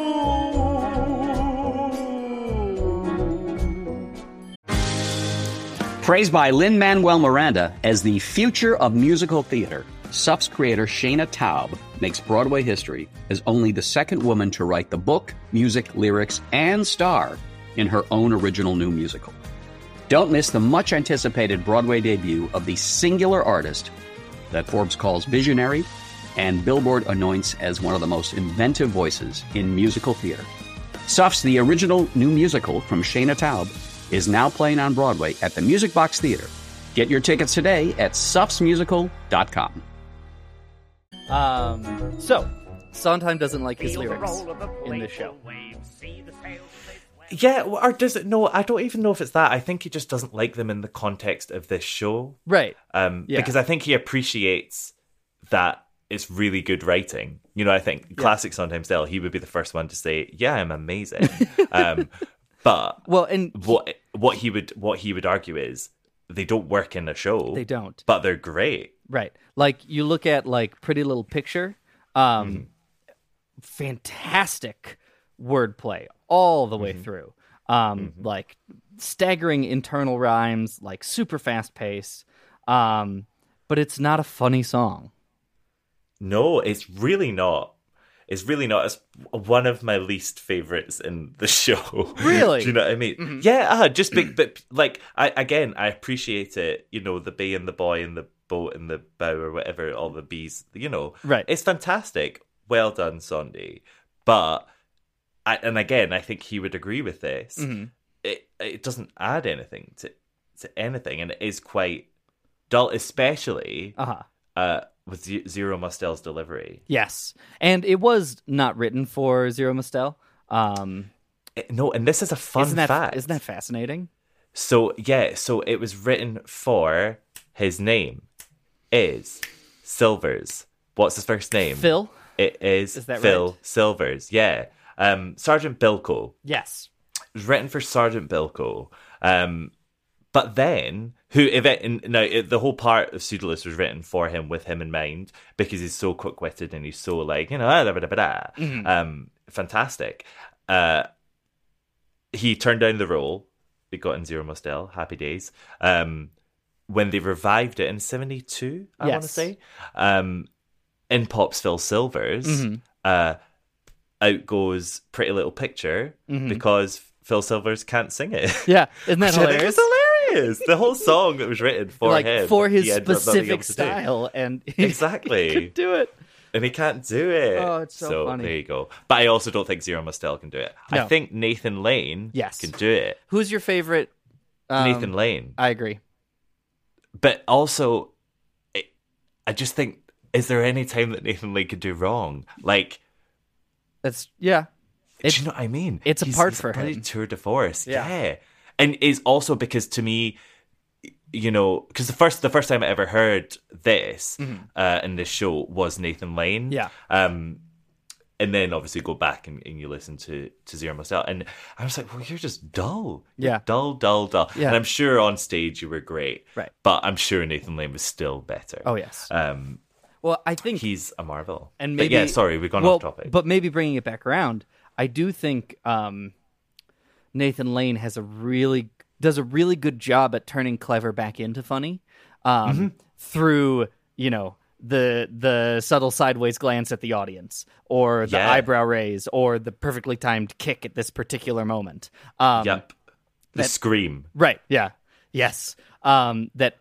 Praised by Lin-Manuel Miranda as the future of musical theater, SUF's creator Shayna Taub makes Broadway history as only the second woman to write the book, music, lyrics, and star in her own original new musical. Don't miss the much-anticipated Broadway debut of the singular artist that Forbes calls visionary and Billboard anoints as one of the most inventive voices in musical theater. SUF's The Original New Musical from Shayna Taub is now playing on Broadway at the Music Box Theater. Get your tickets today at sufsmusical.com. So, Sondheim doesn't like his lyrics in this show. Yeah, or does it? No, I don't even know if it's that. I think he just doesn't like them in the context of this show. Right. Because I think he appreciates that it's really good writing. You know, I think classic Sondheim style, he would be the first one to say, yeah, I'm amazing. But what he would argue is they don't work in a show. They don't. But they're great. Right. Like you look at like Pretty Little Picture, fantastic wordplay all the way through. Like staggering internal rhymes, like super fast pace. But it's not a funny song. No, it's really not. It's really not. It's one of my least favorites in the show. Really? Do you know what I mean? Mm-hmm. Yeah, just big, but like I appreciate it. You know, the bee and the boy and the boat and the bow or whatever, all the bees. You know, right? It's fantastic. Well done, Sondheim. But I think he would agree with this. Mm-hmm. It doesn't add anything to anything, and it is quite dull, especially with Zero Mostel's delivery. Yes, and it was not written for Zero Mostel. No, and this is a fun fact. Isn't that fascinating? So it was written for his name is Silvers. What's his first name? Phil. It is that Phil right? Silvers. Yeah. Sergeant Bilko. Yes. It was written for Sergeant Bilko. But then, the whole part of Pseudolus was written for him, with him in mind, because he's so quick-witted and he's so like, fantastic. He turned down the role. He got in Zero Mostel, happy days. When they revived it in 1972, I want to say, in pops Phil Silvers, out goes Pretty Little Picture, because Phil Silvers can't sing it. Yeah, isn't that hilarious? It's hilarious. The whole song that was written for him, for his specific style, and exactly he could do it, and he can't do it. Oh, it's so funny. There you go. But I also don't think Zero Mostel can do it. No. I think Nathan Lane can do it. Who's your favorite? Nathan Lane. I agree. But also, I just think, is there any time that Nathan Lane could do wrong? Like, that's do you know what I mean? It's a part for him. Tour de force, yeah. And it's also because, to me, you know, because the first time I ever heard this in this show was Nathan Lane. Yeah. And then obviously go back and you listen to Zero Mostel. And I was like, well, you're just dull. Yeah. Dull. Yeah. And I'm sure on stage you were great. Right. But I'm sure Nathan Lane was still better. Oh, yes. Well, I think he's a marvel. And maybe, but yeah, sorry, we've gone off topic. But maybe bringing it back around, I do think Nathan Lane does a really good job at turning clever back into funny through, the subtle sideways glance at the audience, or the eyebrow raise, or the perfectly timed kick at this particular moment. The scream. Right, yeah. Yes. That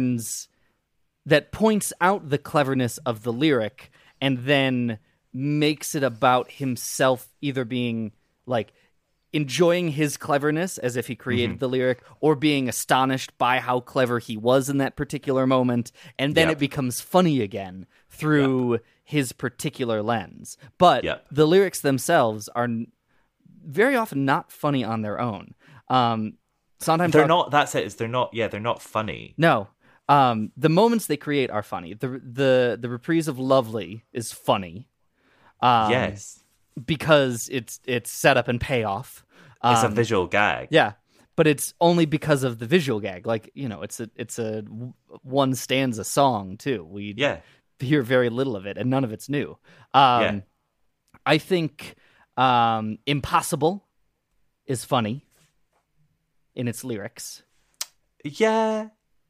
points out the cleverness of the lyric and then makes it about himself either being like enjoying his cleverness as if he created the lyric, or being astonished by how clever he was in that particular moment, and then it becomes funny again through his particular lens. But the lyrics themselves are very often not funny on their own. Sometimes they're not. That's it. They're not. Yeah, they're not funny. No. The moments they create are funny. The reprise of "Lovely" is funny. Yes. Because it's setup and payoff. It's a visual gag. Yeah, but it's only because of the visual gag. Like, it's a one stanza song too. We hear very little of it, and none of it's new. I think "Impossible" is funny in its lyrics. Yeah.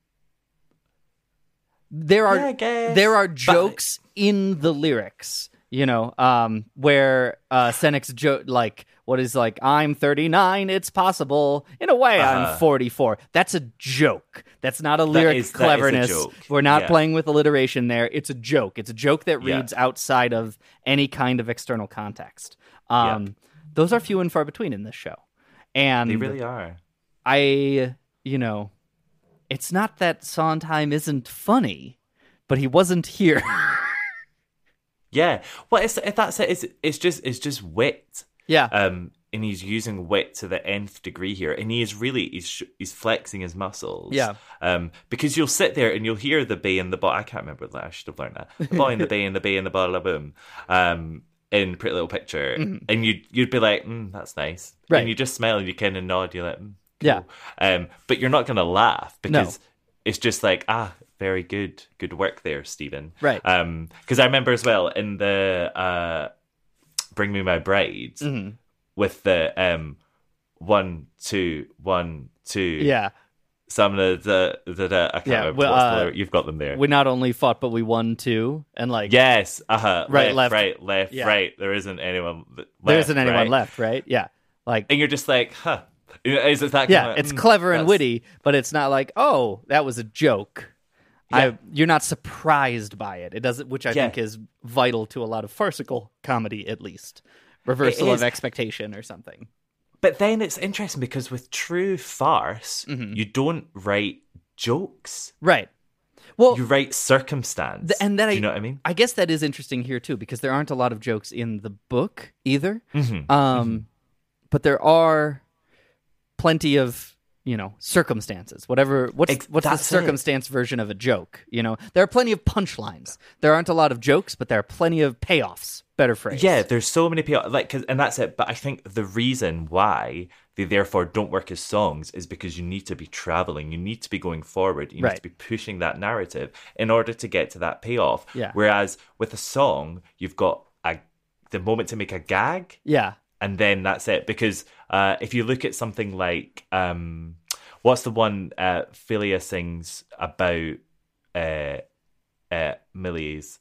There are jokes in the lyrics. Where Senec's joke, like, what is like, I'm 39, it's possible. In a way, I'm 44. That's a joke. That's not a lyric cleverness. We're not playing with alliteration there. It's a joke. It's a joke that reads outside of any kind of external context. Those are few and far between in this show. And they really are. It's not that Sondheim isn't funny, but he wasn't here. Yeah, well, that's it. It's just wit. Yeah. And he's using wit to the nth degree here, and he is really he's flexing his muscles. Yeah. Because you'll sit there and you'll hear the bay and the ball. I can't remember that. I should have learned that. The boy and the bay and the bay and the ball boom. In Pretty Little Picture, and you'd be like, that's nice. Right. And you just smile and you kind of nod. You're like, cool. Yeah. But you're not gonna laugh because it's just like, very good work there, Stephen. Right. Because I remember as well in the Bring Me My Bride with the 1 2 1 2. Yeah. Some of the I can't remember what's the lyric. You've got them there. We not only fought, but we won too, and like yes, right, left, left, yeah. right. There isn't anyone. There isn't anyone left, right? Yeah, like, and you're just like, huh? Is it that? Yeah, it's clever and witty, but it's not like, oh, that was a joke. Yeah. You're not surprised by it. It doesn't, which I think is vital to a lot of farcical comedy, at least. Reversal of expectation or something. But then it's interesting because with true farce, you don't write jokes. Right. Well, you write circumstance. And then do you know what I mean? I guess that is interesting here too, because there aren't a lot of jokes in the book either. But there are plenty of, circumstances. What's the circumstance version of a joke? There are plenty of punchlines. There aren't a lot of jokes, but there are plenty of payoffs. Better phrase. Yeah, there's so many payoffs, and that's it. But I think the reason why they therefore don't work as songs is because you need to be traveling. You need to be going forward. You need to be pushing that narrative in order to get to that payoff. Yeah. Whereas with a song, you've got the moment to make a gag. Yeah. And then that's it. Because if you look at something like, what's the one Philia sings about Millie's?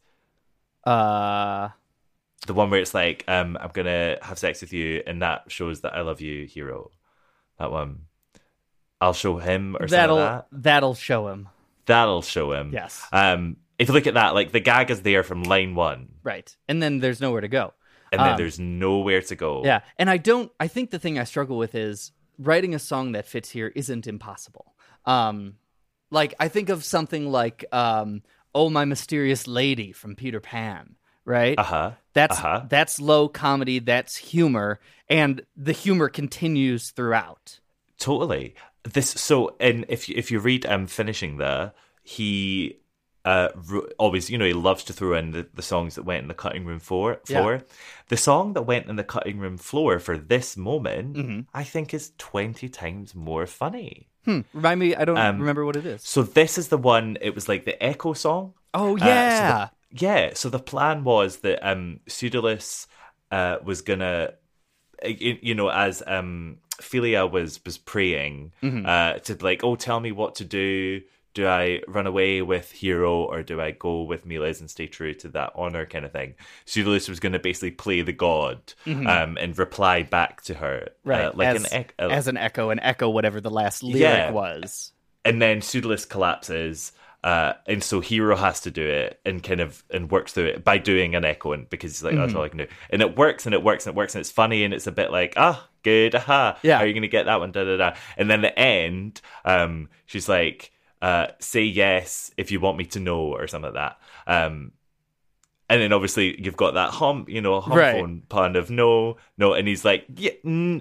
The one where it's like, I'm going to have sex with you, and that shows that I love you, hero. That one. I'll show him, or something like that. That'll show him. That'll show him. Yes. If you look at that, like, the gag is there from line 1. Right. And then there's nowhere to go. And then there's nowhere to go. Yeah. And I think the thing I struggle with is writing a song that fits here isn't impossible. Like, I think of something like, Oh, My Mysterious Lady from Peter Pan. Right? That's low comedy, that's humor, and the humor continues throughout. Totally. And if you read Finishing There, he always, he loves to throw in the songs that went in the cutting room floor. Yeah. The song that went in the cutting room floor for this moment, Mm-hmm. I think is 20 times more funny. Remind me, I don't remember what it is. So this is the one, it was like the Echo song. Oh, yeah. So the plan was that Pseudolus was going to, as Philia was praying to like, oh, tell me what to do. Do I run away with Hero or do I go with Miles and stay true to that honor kind of thing? Pseudolus was going to basically play the god and reply back to her. Right, like as an echo, and echo whatever the last lyric was. And then Pseudolus collapses, and so Hero has to do it and works through it by doing an echoing because he's like, that's all I can do. And it works and it works and it works and it's funny and it's a bit like, good, aha. Yeah. How are you going to get that one? Da, da, da. And then the end, she's like, say yes if you want me to know or something like that. And then obviously you've got that phone pun of no, and he's like, yeah,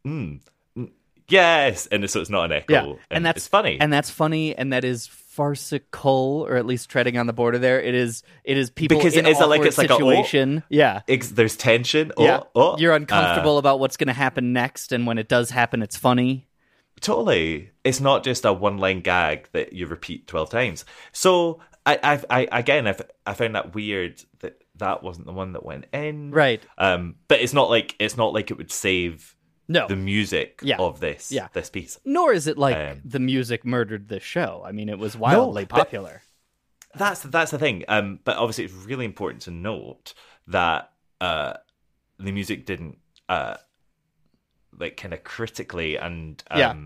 yes, and so it's not an echo. Yeah, and that's funny, and that's funny, and that is farcical, or at least treading on the border. There, it is people because in it's an like awkward it's like situation. There's tension. You're uncomfortable about what's going to happen next, and when it does happen, it's funny. Totally, it's not just a one-line gag that you repeat 12 times. So I found that weird that wasn't the one that went in. Right. But it's not like it would save the music of this piece. Nor is it like the music murdered the show. I mean, it was wildly popular. That's the thing. But obviously, it's really important to note that the music didn't like kind of critically and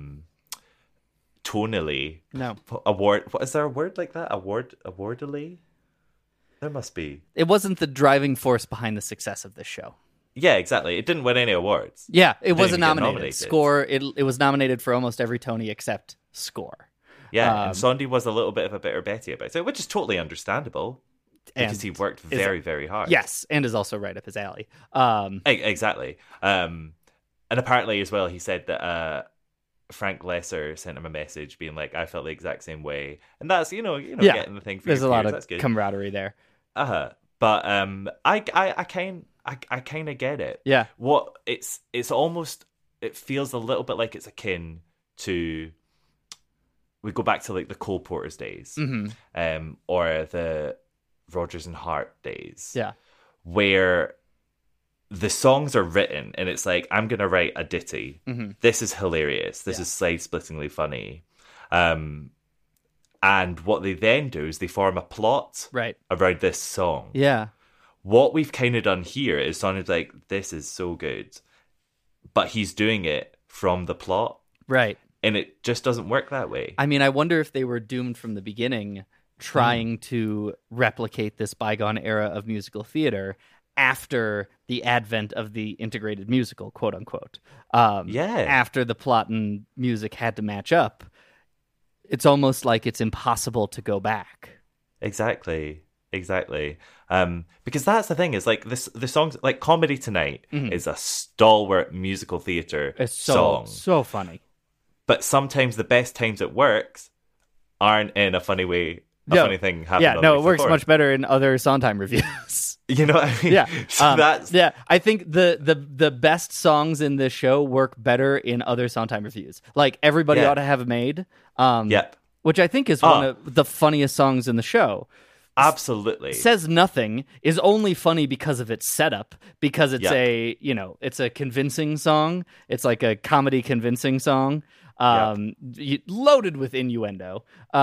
tonally. No. What is there a word like that? Awardily? There must be. It wasn't the driving force behind the success of this show. Yeah, exactly. It didn't win any awards. Yeah, it wasn't Didn't even get nominated. Score, it was nominated for almost every Tony except score. Yeah, and Sondhi was a little bit of a bitter Betty about it, which is totally understandable because he worked very, very hard. Yes, and is also right up his alley. Exactly. And apparently as well, he said that Frank Lesser sent him a message being like, I felt the exact same way. And that's, getting the thing for there's your a lot peers. of That's good. camaraderie there. But I kind of get it. Yeah. It's almost, it feels a little bit like it's akin to, we go back to like the Cole Porter's days, or the Rodgers and Hart days. Yeah. Where the songs are written and it's like, I'm going to write a ditty. This is hilarious. This is side-splittingly funny. And what they then do is they form a plot around this song. Yeah. What we've kind of done here is sounded like, this is so good. But he's doing it from the plot. Right. And it just doesn't work that way. I mean, I wonder if they were doomed from the beginning trying to replicate this bygone era of musical theater after the advent of the integrated musical, quote unquote. After the plot and music had to match up, it's almost like it's impossible to go back. Exactly. Because that's the thing is like the songs like Comedy Tonight is a stalwart musical theater song. So funny. But sometimes the best times it works aren't in a funny way. Funny thing happened. Yeah, no, it works much better in other Sondheim reviews. You know what I mean? Yeah. So that's... Yeah, I think the best songs in this show work better in other Sondheim reviews. Like Everybody Ought to Have a Maid. Which I think is one of the funniest songs in the show. Absolutely. Says Nothing is only funny because of its setup, because it's it's a convincing song. It's like a comedy convincing song. Loaded with innuendo.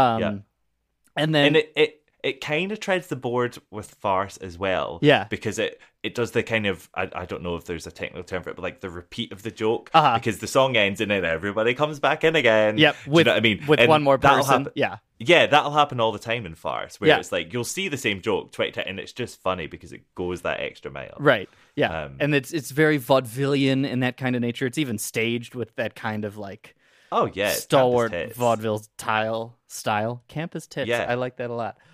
And then it kind of treads the board with farce as well. Yeah. Because it does the kind of, I don't know if there's a technical term for it, but like the repeat of the joke. Because the song ends and then everybody comes back in again. Yep. Do you know what I mean? With one more person. Yeah, that'll happen all the time in farce, where it's like, you'll see the same joke 20 times, and it's just funny because it goes that extra mile. Right. Yeah. And it's very vaudevillian in that kind of nature. It's even staged with that kind of like... Oh, yeah. Stalwart vaudeville style. Campus tits. Yeah. I like that a lot.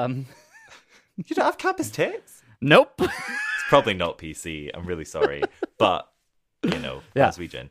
You don't have campus tits? Nope. It's probably not PC. I'm really sorry. But, Glaswegian.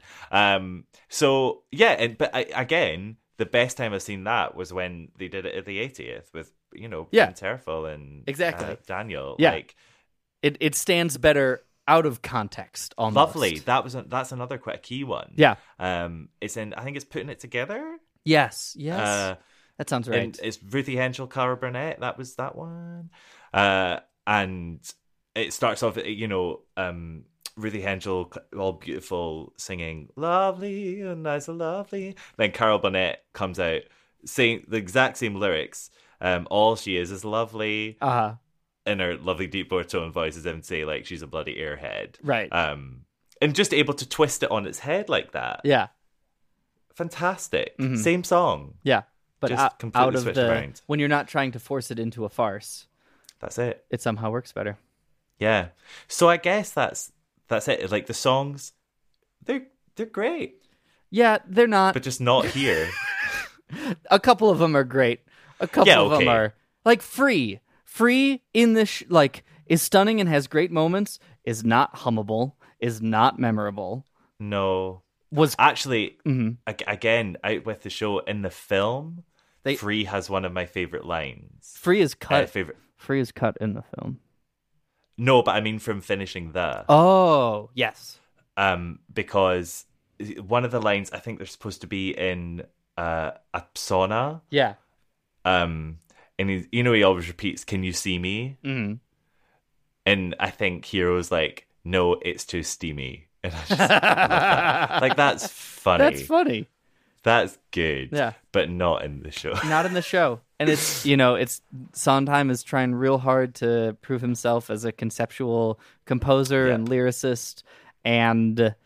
But again, the best time I've seen that was when they did it at the 80th with Prince Herful and exactly Daniel. Yeah, like it stands better out of context. Almost lovely. That's another quite a key one. Yeah. It's in. I think it's Putting It Together. Yes. That sounds right. And it's Ruthie Henschel, Cara Burnett. That was that one. And it starts off, Ruthie Henschel, all beautiful, singing "Lovely and nice and lovely." Then Carol Burnett comes out saying the exact same lyrics. All she is lovely. In her lovely deep baritone voice, as if to say like she's a bloody airhead. Right. And just able to twist it on its head like that. Yeah. Fantastic. Same song. Yeah. But just completely switched around. When you're not trying to force it into a farce. That's it. It somehow works better. Yeah. So I guess that's it. Like the songs, they're great. Yeah, they're not. But just not here. A couple of them are great. A couple of them are like Free. Free in this is stunning and has great moments. Is not hummable. Is not memorable. No. Was actually again out with the show in the film. Free has one of my favorite lines. Free is cut. Free is cut in the film. No, but I mean from finishing the. Oh yes. Because one of the lines I think they're supposed to be in a sauna. Yeah. And he always repeats, "Can you see me?" Mm-hmm. And I think Hero's like, "No, it's too steamy." And I just love that. Like that's funny. That's funny. That's good. Yeah. But not in the show. Not in the show. And it's Sondheim is trying real hard to prove himself as a conceptual composer and lyricist, and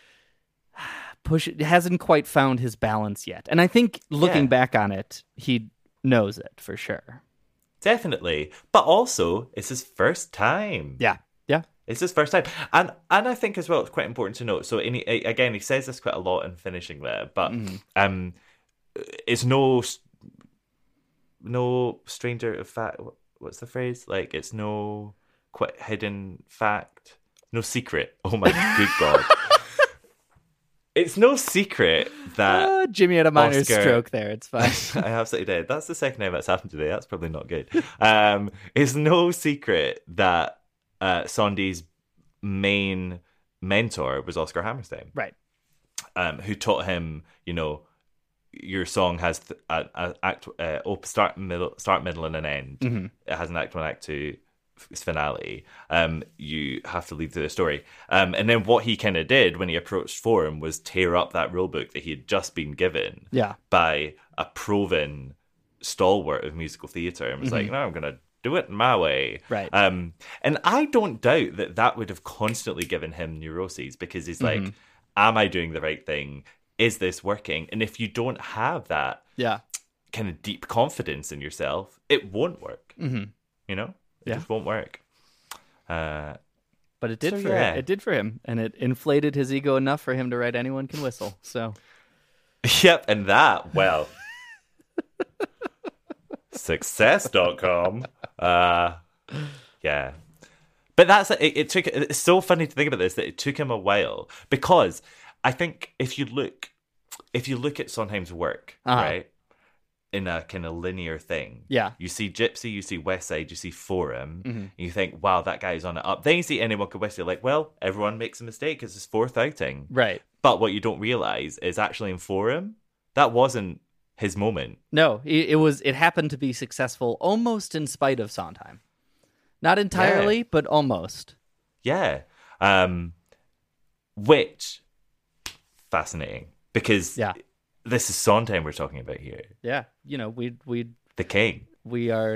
hasn't quite found his balance yet. And I think looking back on it, he knows it for sure. Definitely. But also, it's his first time. Yeah. Yeah. It's his first time. And I think as well, it's quite important to note. So he says this quite a lot in finishing there, but it's no stranger of fact. What's the phrase? Like, it's no quite hidden fact. No secret. Oh my good God. It's no secret that Jimmy had a minor Oscar... stroke there. It's fine. I absolutely did. That's the second time that's happened today. That's probably not good. It's no secret that Sondi's main mentor was Oscar Hammerstein, right? Who taught him, your song has start, middle, and an end. Mm-hmm. It has an act 1, act 2 finale. You have to lead through the story. And then what he kind of did when he approached Forum was tear up that rule book that he had just been given by a proven stalwart of musical theatre, and was like, "No, I'm going to do it my way." Right. And I don't doubt that would have constantly given him neuroses, because he's like, am I doing the right thing? Is this working? And if you don't have that kind of deep confidence in yourself, it won't work. It just won't work. But it did him. It did for him, and it inflated his ego enough for him to write "Anyone Can Whistle." So, yep, and that success.com. Yeah, but that's it. Took. It's so funny to think about this, that it took him a while, because I think if you look at Sondheim's work, right, in a kind of linear thing. Yeah. You see Gypsy, you see West Side, you see Forum, and you think, wow, that guy's on it up. Then you see Anyone Can Whistle, like, well, everyone makes a mistake. It's his fourth outing. Right. But what you don't realise is actually in Forum, that wasn't his moment. No, it happened to be successful almost in spite of Sondheim. Not entirely, but almost. Yeah. Which, fascinating. Because this is Sondheim we're talking about here. Yeah, we the king. We are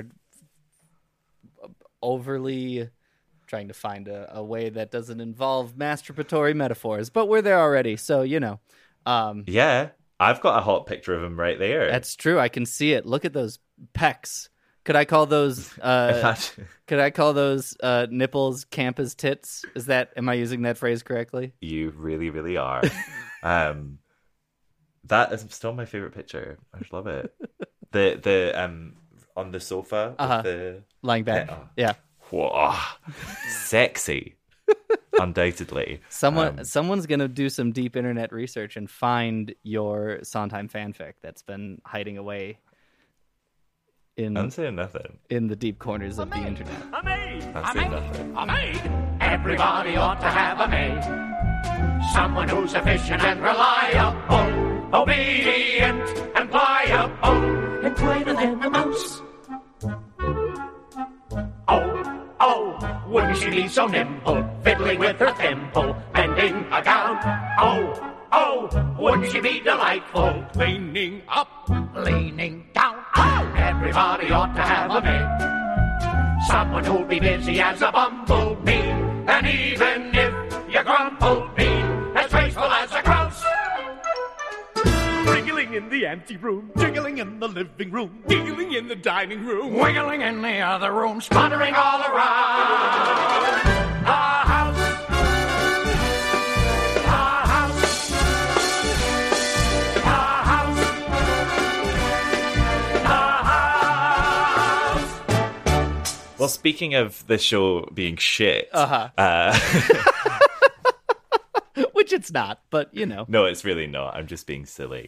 overly trying to find a way that doesn't involve masturbatory metaphors, but we're there already. So yeah, I've got a hot picture of him right there. That's true. I can see it. Look at those pecs. Could I call those? Could I call those nipples campus tits? Am I using that phrase correctly? You really, really are. That is still my favorite picture. I just love it. The on the sofa with the lying back. Yeah. Whoa. Sexy. Undoubtedly. Someone's gonna do some deep internet research and find your Sondheim fanfic that's been hiding away I'm saying nothing. In the deep corners of the internet. A maid! I'm saying nothing. A maid! Everybody ought to have a maid. Someone who's efficient and reliable, obedient and pliable, and quieter than a mouse. Oh, wouldn't she be so nimble, fiddling with her thimble, mending a gown? Oh, wouldn't she be delightful, leaning up, leaning down? Oh, everybody ought to have a maid. Someone who'll be busy as a bumblebee, and even if you grumble, be as graceful as a grouse. Wriggling in the anteroom, jiggling in the living room, giggling in the dining room, wiggling in the other room, sputtering all around. A house, a house, a house, a house. Well, speaking of the show being shit, which it's not, but you know. No, it's really not. I'm just being silly.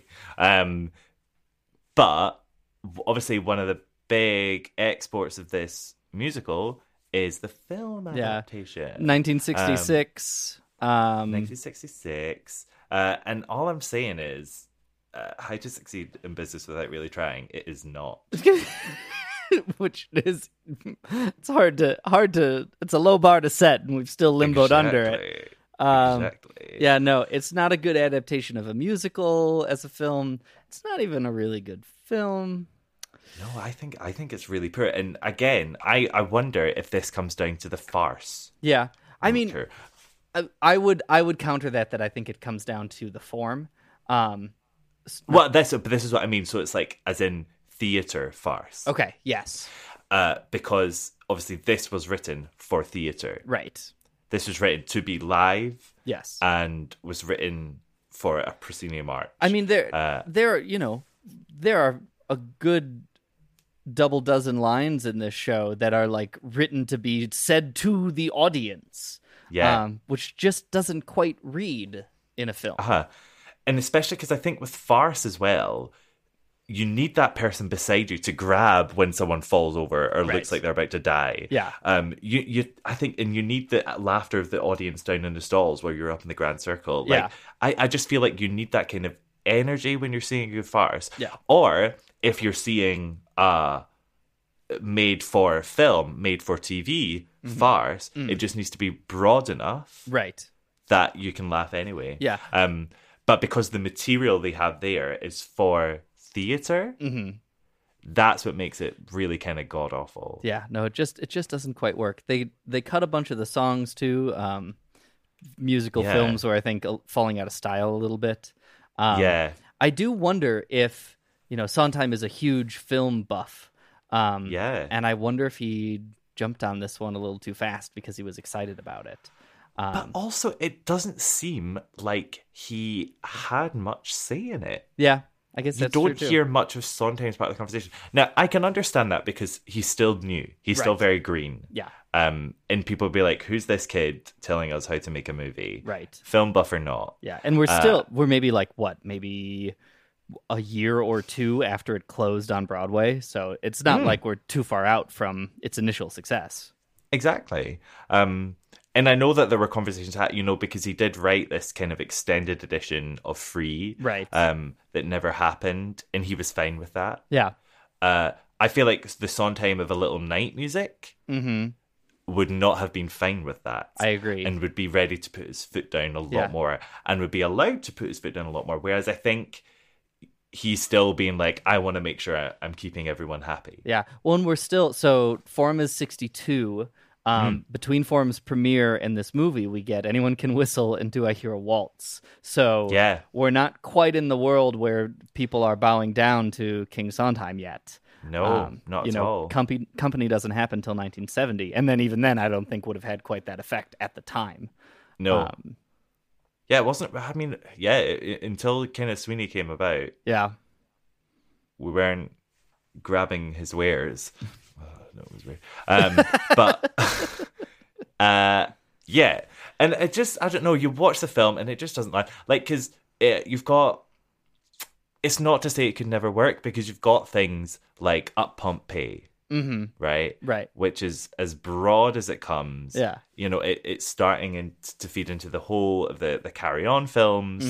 But obviously, one of the big exports of this musical is the film adaptation. 1966. 1966. And all I'm saying is, how to succeed in business without really trying. It is not. Which is, it's hard to, it's a low bar to set, and we've still limboed under it. Exactly. Yeah, no, it's not a good adaptation of a musical as a film. It's not even a really good film. No, I think it's really poor. And again, I wonder if this comes down to the farce. Yeah, I mean, I would counter that I think it comes down to the form. Well, this is what I mean. So it's like as in theater farce. Okay. Yes. Because obviously this was written for theater. Right. This was written to be live. Yes. And was written for a proscenium arch. I mean, there are a good double dozen lines in this show that are like written to be said to the audience. Yeah. Which just doesn't quite read in a film. And especially because I think with farce as well, you need that person beside you to grab when someone falls over or looks like they're about to die. Yeah. I think, and you need the laughter of the audience down in the stalls while you're up in the grand circle. Like, I just feel like you need that kind of energy when you're seeing a good farce. Yeah. Or if you're seeing made for film, made for TV farce, it just needs to be broad enough, right, that you can laugh anyway. Yeah. But because the material they have there is for theater, that's what makes it really kind of god awful. Yeah, no, it just doesn't quite work. They cut a bunch of the songs too. Musical films were, I think, falling out of style a little bit. I do wonder if, Sondheim is a huge film buff. And I wonder if he jumped on this one a little too fast because he was excited about it. But also, it doesn't seem like he had much say in it. Yeah, I guess that's true too. You don't hear much of Sondheim's part of the conversation. Now, I can understand that because he's still new. He's still very green. Yeah. And people will be like, who's this kid telling us how to make a movie? Right. Film buff or not. Yeah, and we're maybe like, maybe a year or two after it closed on Broadway. So it's not like we're too far out from its initial success. Exactly. And I know that there were conversations, because he did write this kind of extended edition of Free, right? That never happened, and he was fine with that. Yeah. I feel like the Sondheim of A Little Night Music would not have been fine with that. I agree. And would be ready to put his foot down a lot more, and would be allowed to put his foot down a lot more. Whereas I think he's still being like, I want to make sure I'm keeping everyone happy. Yeah. Well, and we're still, Forum is 62. Between Forum's premiere and this movie, we get Anyone Can Whistle and Do I Hear a Waltz. So we're not quite in the world where people are bowing down to King Sondheim yet. No, not at all. Company doesn't happen until 1970. And then even then, I don't think would have had quite that effect at the time. No. It wasn't, until Kenneth Sweeney came about. Yeah. We weren't grabbing his wares. No, it was weird. But and it just, I don't know, you watch the film and it just doesn't like because you've got it's not to say it could never work, because you've got things like Up Pump Pay, right? Right. Which is as broad as it comes. Yeah. You know, it's starting to feed into the whole of the Carry On films.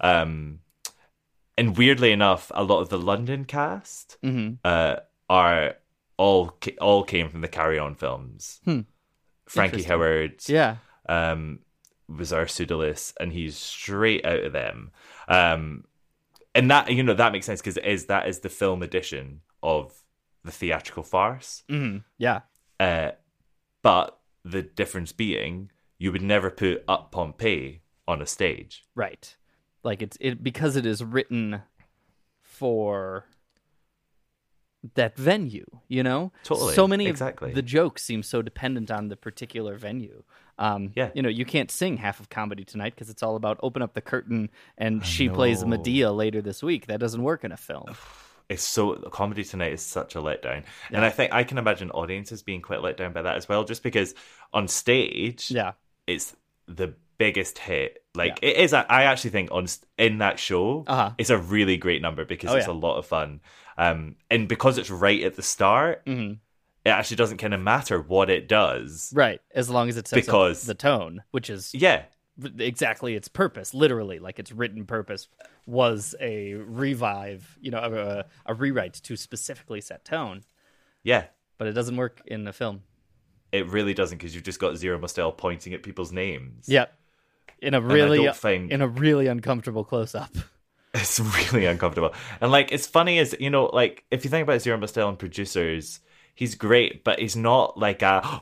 And weirdly enough, a lot of the London cast are all came from the Carry On films. Frankie Howard, was our Pseudolus, and he's straight out of them. And that, you know, that makes sense, because that is the film edition of the theatrical farce. Yeah. But the difference being, you would never put Up Pompeii on a stage. Right. Like it because it is written for that venue, you know? Totally. So many of exactly. the jokes seem so dependent on the particular venue. You know, you can't sing half of Comedy Tonight because it's all about open up the curtain and she plays Medea later this week. That doesn't work in a film. Comedy Tonight is such a letdown. And I think I can imagine audiences being quite let down by that as well, just because on stage, it's the biggest hit. Like it is. I actually think in that show, it's a really great number, because it's a lot of fun. And because it's right at the start, it actually doesn't kind of matter what it does. Right. As long as it sets up the tone, which is exactly its purpose. Literally, like its written purpose was a revive, you know, a rewrite to specifically set tone. Yeah. But it doesn't work in the film. It really doesn't, because you've just got Zero Mostel pointing at people's names. Yeah. In a really uncomfortable close-up. It's really uncomfortable. And, like, it's funny as, you know, like, if you think about Zero Mostel and producers, he's great, but he's not like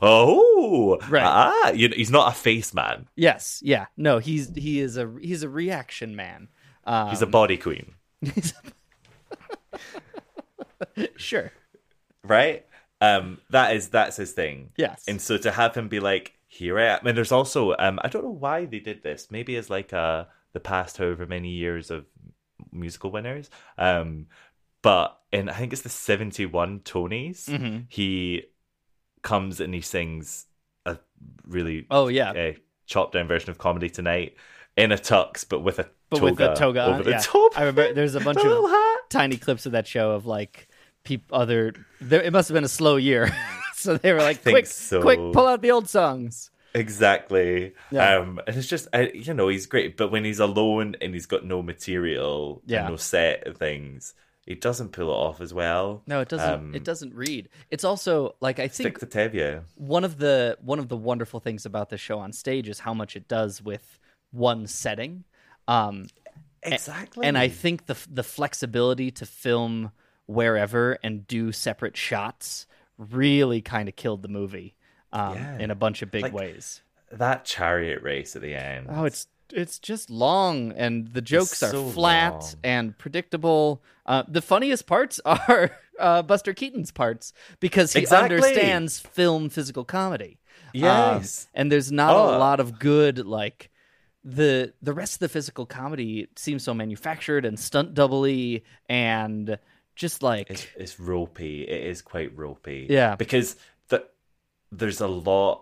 he's not a face man. Yes, yeah. No, he's a reaction man. He's a body queen. Sure. Right? That's his thing. Yes. And so to have him be like, here I am. And there's also, I don't know why they did this. Maybe as like the past however many years of musical winners. But I think it's the 71 Tonys, he comes and he sings a really chopped down version of Comedy Tonight in a tux, but with a toga over the top. I remember there's a bunch of tiny clips of that show of like it must have been a slow year. So they were like, quick, pull out the old songs. Exactly. And it's just, you know, he's great. But when he's alone and he's got no material, and no set and things, he doesn't pull it off as well. No, it doesn't. It doesn't read. It's also like, I think stick to Tevye. One of the wonderful things about the show on stage is how much it does with one setting. Exactly. And I think the flexibility to film wherever and do separate shots really kind of killed the movie in a bunch of big ways. That chariot race at the end. Oh, it's just long, and the jokes are flat and predictable. The funniest parts are Buster Keaton's parts, because he understands film physical comedy. Yes. And there's not a lot of good, like, the rest of the physical comedy seems so manufactured and stunt doubly and just like... It's ropey. It is quite ropey. Yeah. Because there's just a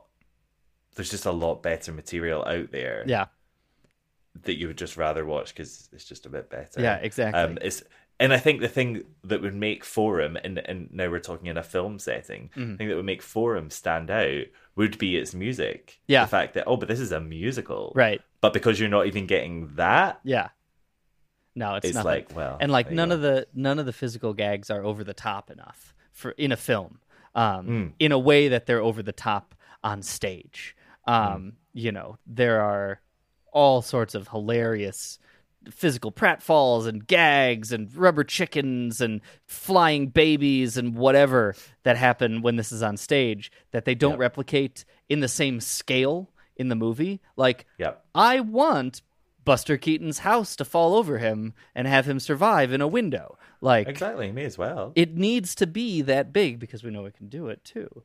lot better material out there. Yeah. That you would just rather watch because it's just a bit better. Yeah, exactly. And I think the thing that would make Forum, and now we're talking in a film setting, the thing that would make Forum stand out would be its music. Yeah. The fact that, but this is a musical. Right. But because you're not even getting that. Yeah. No, it's nothing. Like, well. And like none of the physical gags are over the top enough in a film. In a way that they're over the top on stage. You know, there are all sorts of hilarious physical pratfalls and gags and rubber chickens and flying babies and whatever that happen when this is on stage that they don't replicate in the same scale in the movie. Like, I want Buster Keaton's house to fall over him and have him survive in a window. Like, exactly, me as well. It needs to be that big because we know it can do it too.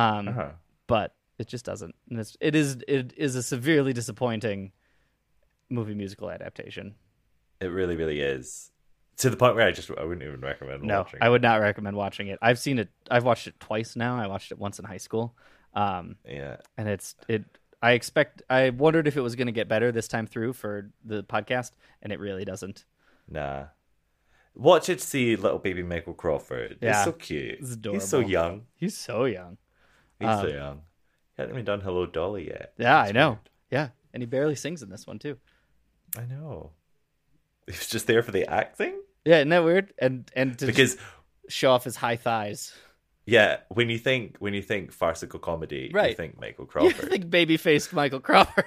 But it just doesn't. And it is a severely disappointing movie musical adaptation. It really, really is. To the point where I wouldn't even recommend watching it. I would not recommend watching it. I've seen it. I've watched it twice now. I watched it once in high school. And I wondered if it was going to get better this time through for the podcast, and it really doesn't. Nah. Watch it see little baby Michael Crawford. Yeah. He's so cute. It's adorable. He's so young. He's so young. He's so young. He hasn't even done Hello Dolly yet. Yeah, That's I know. weird. Yeah, and he barely sings in this one too. I know. He was just there for the acting? Yeah, isn't that weird? And to Because show off his high thighs. yeah, when you think farcical comedy, Right. you think Michael You Crawford. think baby-faced Michael Crawford.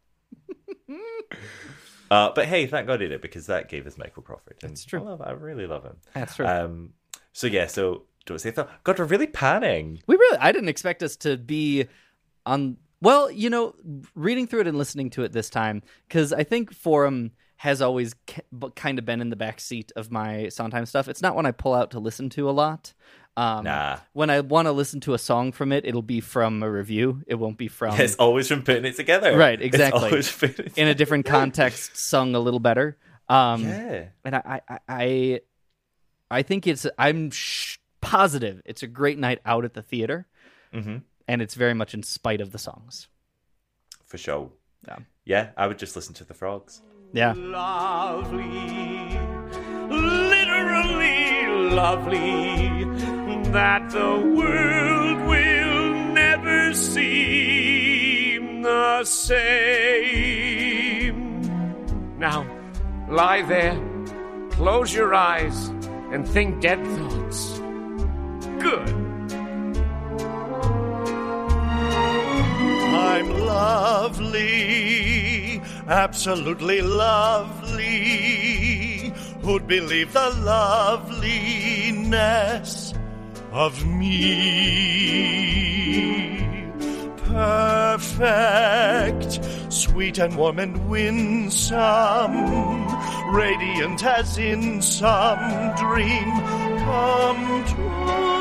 But hey, thank God he did, because that gave us Michael Crawford. And That's true. I really love him. That's true. So don't say that. God, we're really panning. I didn't expect us to be on. Well, reading through it and listening to it this time, because I think Forum has always kind of been in the back seat of my Sondheim stuff. It's not one I pull out to listen to a lot. When I want to listen to a song from it, it'll be from a review. It won't be from. It's always from putting it together. Right, exactly. It's always putting it in a different context, sung a little better. Yeah. And I think I'm positive it's a great night out at the theater. Mm-hmm. And it's very much in spite of the songs. For sure. Yeah. Yeah, I would just listen to the frogs. Yeah. Lovely, literally lovely, that the world will never seem the same. Now, lie there, close your eyes, and think dead thoughts. Good. I'm lovely, absolutely lovely. Who'd believe the loveliness of me? Perfect, sweet and warm and winsome, radiant as in some dream come true.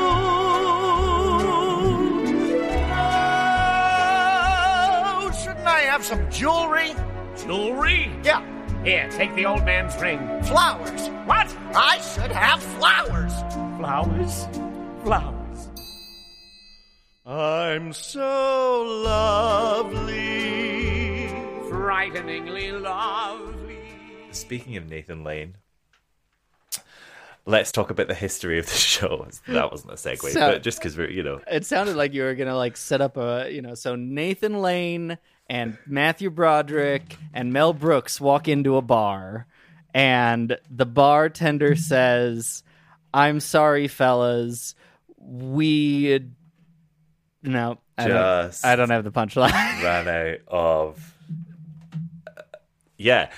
Shouldn't I have some jewelry? Jewelry? Yeah. Here, take the old man's ring. Flowers. What? I should have flowers. Flowers? Flowers. I'm so lovely. Frighteningly lovely. Speaking of Nathan Lane, let's talk about the history of the show. That wasn't a segue, but just because we're, It sounded like you were going to set up so Nathan Lane and Matthew Broderick and Mel Brooks walk into a bar, and the bartender says, "I'm sorry, fellas. I don't have the punchline." Ran out of... Yeah.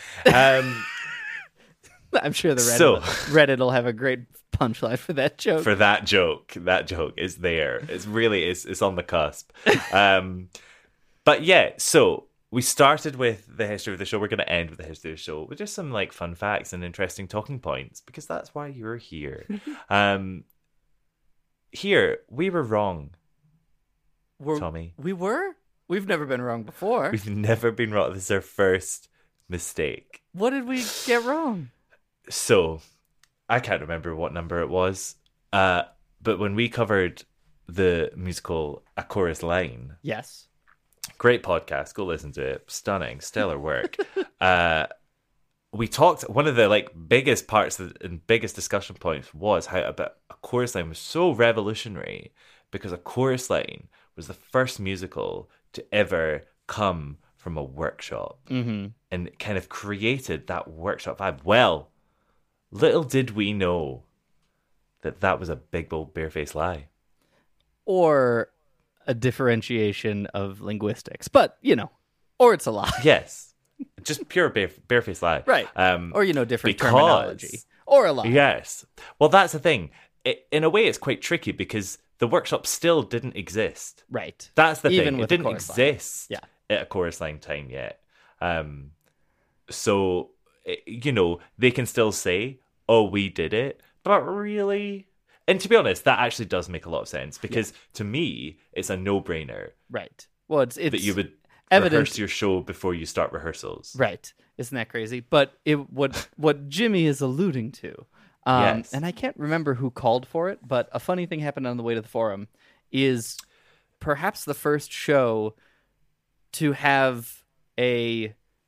I'm sure the Reddit will have a great punchline for that joke. For that joke is there. It's really it's on the cusp. But yeah, so we started with the history of the show. We're going to end with the history of the show with just some fun facts and interesting talking points, because that's why you're here. Here we were wrong. Tommy, we were. We've never been wrong before. We've never been wrong. This is our first mistake. What did we get wrong? So, I can't remember what number it was, but when we covered the musical A Chorus Line... Yes. Great podcast. Go listen to it. Stunning. Stellar work. We talked... One of the biggest parts and biggest discussion points was how about A Chorus Line was so revolutionary, because A Chorus Line was the first musical to ever come from a workshop, and kind of created that workshop vibe. Well, little did we know that was a big, bold, barefaced lie. Or a differentiation of linguistics. But, or it's a lie. Yes. Just pure barefaced lie. Right. Or, different terminology. Or a lie. Yes. Well, that's the thing. In a way, it's quite tricky, because the workshop still didn't exist. Right. That's the Even thing. It didn't exist at A Chorus Line time yet. So, they can still say, "Oh, we did it," but really, and to be honest, that actually does make a lot of sense, because to me, it's a no-brainer. Right. Well, it's that you would evident. Rehearse your show before you start rehearsals. Right. Isn't that crazy? But what Jimmy is alluding to, yes. And I can't remember who called for it, but a funny thing happened on the way to the Forum, is perhaps the first show to have a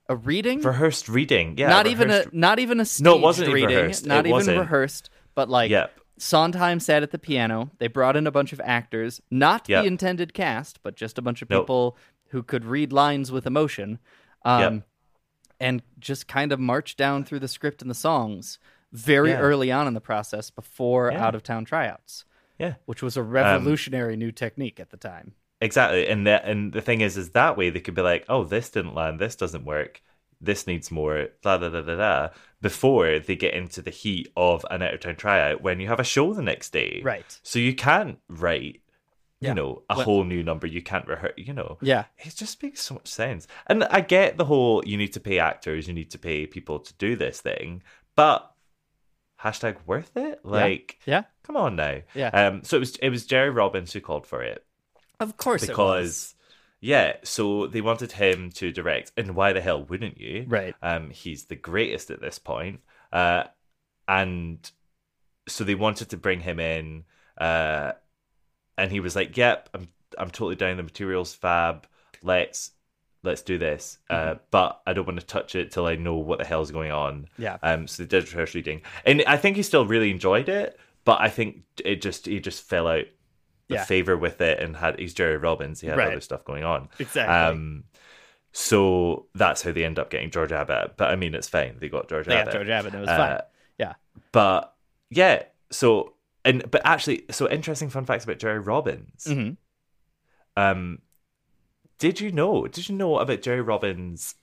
A reading? Rehearsed reading. Yeah. Not even a staged No, it wasn't even reading. rehearsed. Not It even wasn't. rehearsed. But like Sondheim sat at the piano. They brought in a bunch of actors, not the intended cast, but just a bunch of people who could read lines with emotion, and just kind of marched down through the script and the songs very early on in the process before out of town tryouts. Yeah, which was a revolutionary new technique at the time. Exactly, and the thing is that way they could be like, oh, this didn't land, this doesn't work, this needs more, da da da da da, before they get into the heat of an out of town tryout when you have a show the next day. Right. So you can't write, you know, a whole new number. You can't rehearse. You know. Yeah. It just makes so much sense, and I get the whole you need to pay actors, you need to pay people to do this thing, but. Hashtag worth it? Like, come on now. Yeah. So it was Jerry Robbins who called for it. Of course it was. Because, so they wanted him to direct, and why the hell wouldn't you? Right. He's the greatest at this point. And so they wanted to bring him in, and he was like, yep, I'm totally down, the material's fab, let's do this, but I don't want to touch it till I know what the hell's going on. Yeah. So they did rehearse reading, and I think he still really enjoyed it, but I think he just fell out of favor with it, and he's Jerry Robbins. He had other stuff going on. Exactly. So that's how they end up getting George Abbott. But I mean, it's fine. They got George Abbott. Yeah, George Abbott. It was fine. Yeah. But so actually, so interesting fun facts about Jerry Robbins. Mm-hmm. Did you know about Jerry Robbins'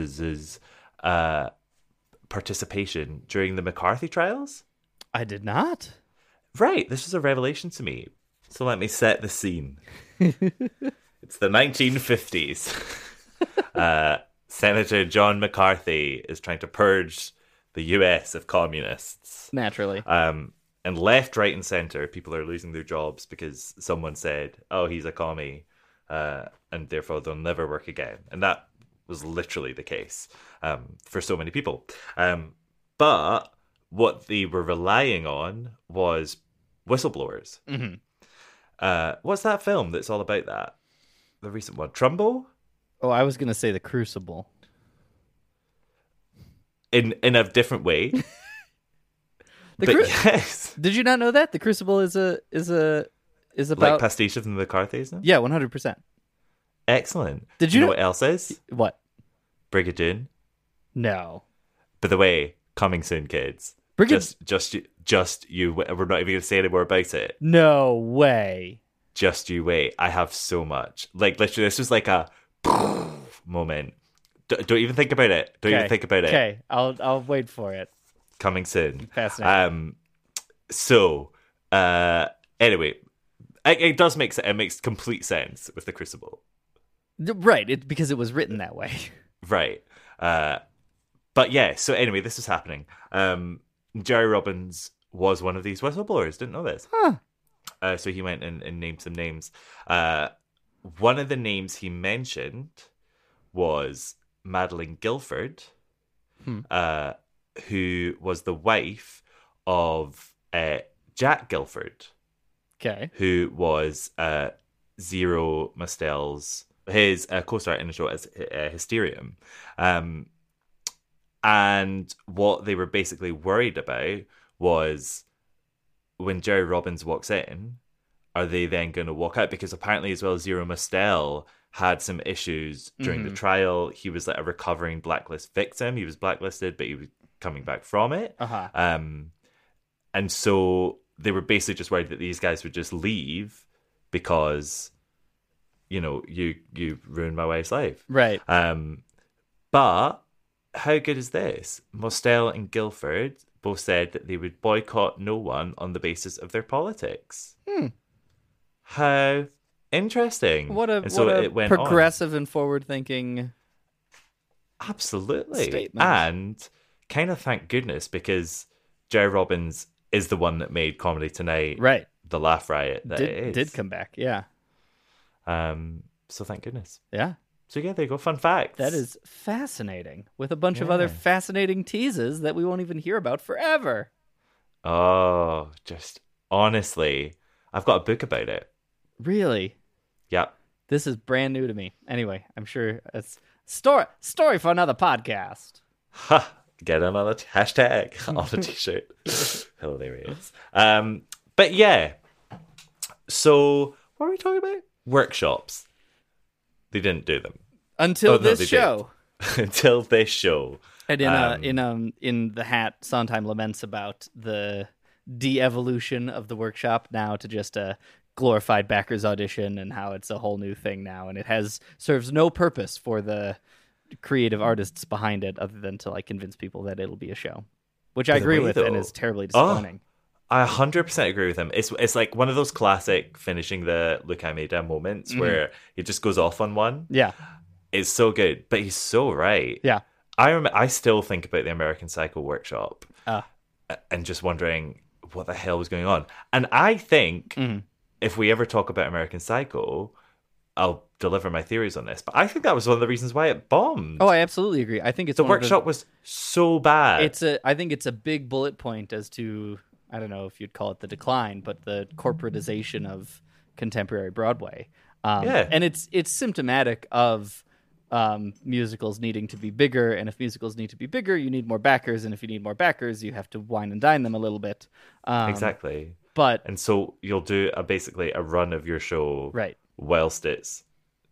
participation during the McCarthy trials? I did not. Right, this was a revelation to me. So let me set the scene. It's the 1950s. Senator John McCarthy is trying to purge the US of communists. Naturally. And left, right, and center, people are losing their jobs because someone said, oh, he's a commie. And therefore they'll never work again. And that was literally the case for so many people. But what they were relying on was whistleblowers. Mm-hmm. What's that film that's all about that? The recent one, Trumbo? Oh, I was going to say The Crucible. In a different way. Yes. Did you not know that? The Crucible is about like pastiche of the McCarthys? No? Yeah, 100%. Excellent. Did you know what else is? What? Brigadoon. No. By the way, coming soon, kids. Just you. We're not even going to say any more about it. No way. Just you wait. I have so much. Like literally, this was like a moment. Don't even think about it. Don't even think about it. Okay, I'll wait for it. Coming soon. Fascinating. Anyway, it does make sense. It makes complete sense with The Crucible. Right, because it was written that way. Right. But yeah, so anyway, this is happening. Jerry Robbins was one of these whistleblowers. Didn't know this. Huh. So he went and named some names. One of the names he mentioned was Madeline Guilford, who was the wife of Jack Guilford. Okay. Who was Zero Mostel's his co-star in the show as Hysterium. And what they were basically worried about was when Jerry Robbins walks in, are they then going to walk out? Because apparently as well, Zero Mostel had some issues during the trial. He was like a recovering blacklist victim. He was blacklisted, but he was coming back from it. And so they were basically just worried that these guys would just leave because, you know, you ruined my wife's life. Right. But how good is this? Mostel and Guilford both said that they would boycott no one on the basis of their politics. How interesting. What a progressive and forward-thinking absolutely statement. And kind of thank goodness, because Jerry Robbins is the one that made Comedy Tonight right. the laugh riot that it is. Did come back, yeah. So thank goodness. Yeah. So yeah, there you go. Fun facts. That is fascinating. With a bunch of other fascinating teases that we won't even hear about forever. Oh, just honestly, I've got a book about it. Really? Yeah. This is brand new to me. Anyway, I'm sure as Story for another podcast. Ha! Get him on the hashtag on a t-shirt. Hilarious. But yeah. So what are we talking about? Workshops. They didn't do them until this show. Until this show. And in the hat, Sondheim laments about the de-evolution of the workshop now to just a glorified backers audition, and how it's a whole new thing now, and it serves no purpose for the creative artists behind it other than to like convince people that it'll be a show, which I agree with, and is terribly disappointing. I 100% agree with him. It's like one of those classic finishing the Look I Made a moments where he just goes off on one. Yeah. It's so good, but he's so right. Yeah. I still think about the American Psycho workshop and just wondering what the hell was going on. And I think if we ever talk about American Psycho, I'll deliver my theories on this. But I think that was one of the reasons why it bombed. Oh, I absolutely agree. I think it's the workshop was so bad. I think it's a big bullet point as to, I don't know if you'd call it the decline, but the corporatization of contemporary Broadway. And it's symptomatic of musicals needing to be bigger, and if musicals need to be bigger, you need more backers, and if you need more backers, you have to wine and dine them a little bit. Exactly. And so you'll do basically a run of your show, right, whilst it's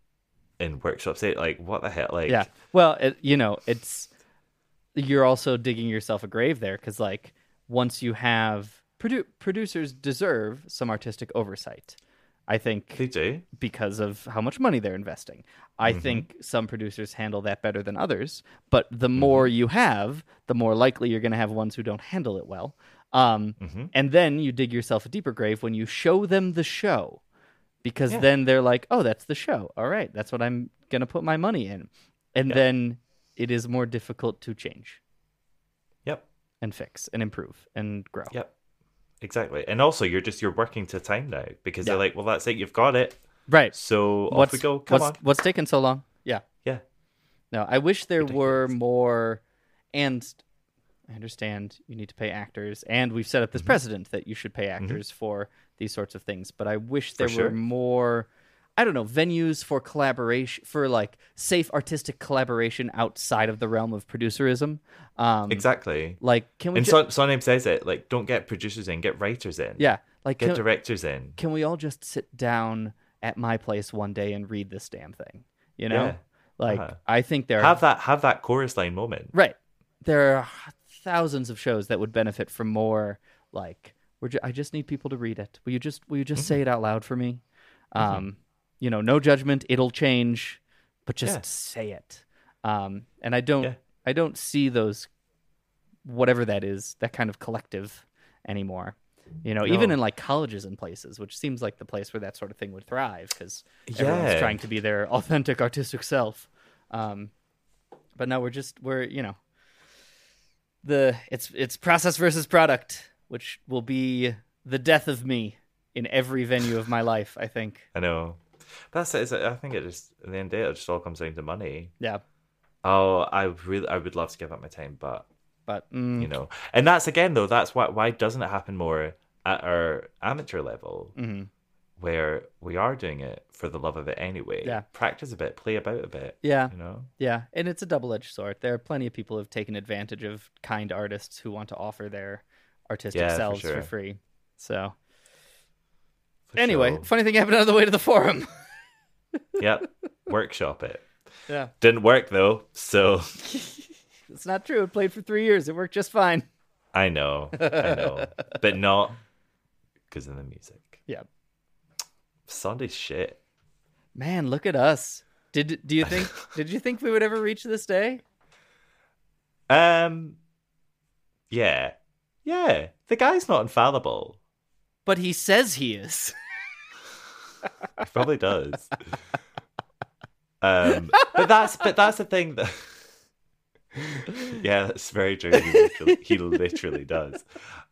in workshops. Like, what the hell? Like, yeah. Well, it's you're also digging yourself a grave there, because like once you have producers deserve some artistic oversight. I think they do because of how much money they're investing. I think some producers handle that better than others, but the more you have, the more likely you're going to have ones who don't handle it well. And then you dig yourself a deeper grave when you show them the show, because then they're like, oh, that's the show. All right, that's what I'm going to put my money in. And then it is more difficult to change. Yep. And fix and improve and grow. Yep. Exactly. And also you're working to time now, because they're like, well, that's it, you've got it. Right. So off we go. Come on. What's taking so long? Yeah. Yeah. No, I wish there were more, and I understand you need to pay actors, and we've set up this precedent that you should pay actors for these sorts of things, but I wish there were more, I don't know, venues for collaboration, for like safe artistic collaboration outside of the realm of producerism. Exactly. Like, can we? And Sondheim says it, like, don't get producers in, get writers in. Yeah, like get directors in. Can we all just sit down at my place one day and read this damn thing? You know, I think there have that chorus line moment. Right. There are thousands of shows that would benefit from more. Like, I just need people to read it. Will you just say it out loud for me? No judgment. It'll change, but just say it. And I don't see those, whatever that is, that kind of collective anymore. Even in like colleges and places, which seems like the place where that sort of thing would thrive, because everyone's trying to be their authentic artistic self. But no, it's process versus product, which will be the death of me in every venue of my life, I think. I know. That's it. I think it just, at the end of the day, it just all comes down to money. Yeah. Oh, I would love to give up my time, but and that's again though. That's why doesn't it happen more at our amateur level, where we are doing it for the love of it anyway? Yeah. Practice a bit, play about a bit. Yeah. Yeah, and it's a double-edged sword. There are plenty of people who have taken advantage of kind artists who want to offer their artistic selves for free. So. Anyway, funny thing happened on the way to the forum. Yep, workshop it. Yeah, didn't work though. So it's not true. It played for 3 years. It worked just fine. I know, but not because of the music. Yeah, Sunday's shit. Man, look at us. Did you think we would ever reach this day? Yeah. The guy's not infallible. But he says he is. He probably does. But that's the thing that. Yeah, that's very true. He literally does.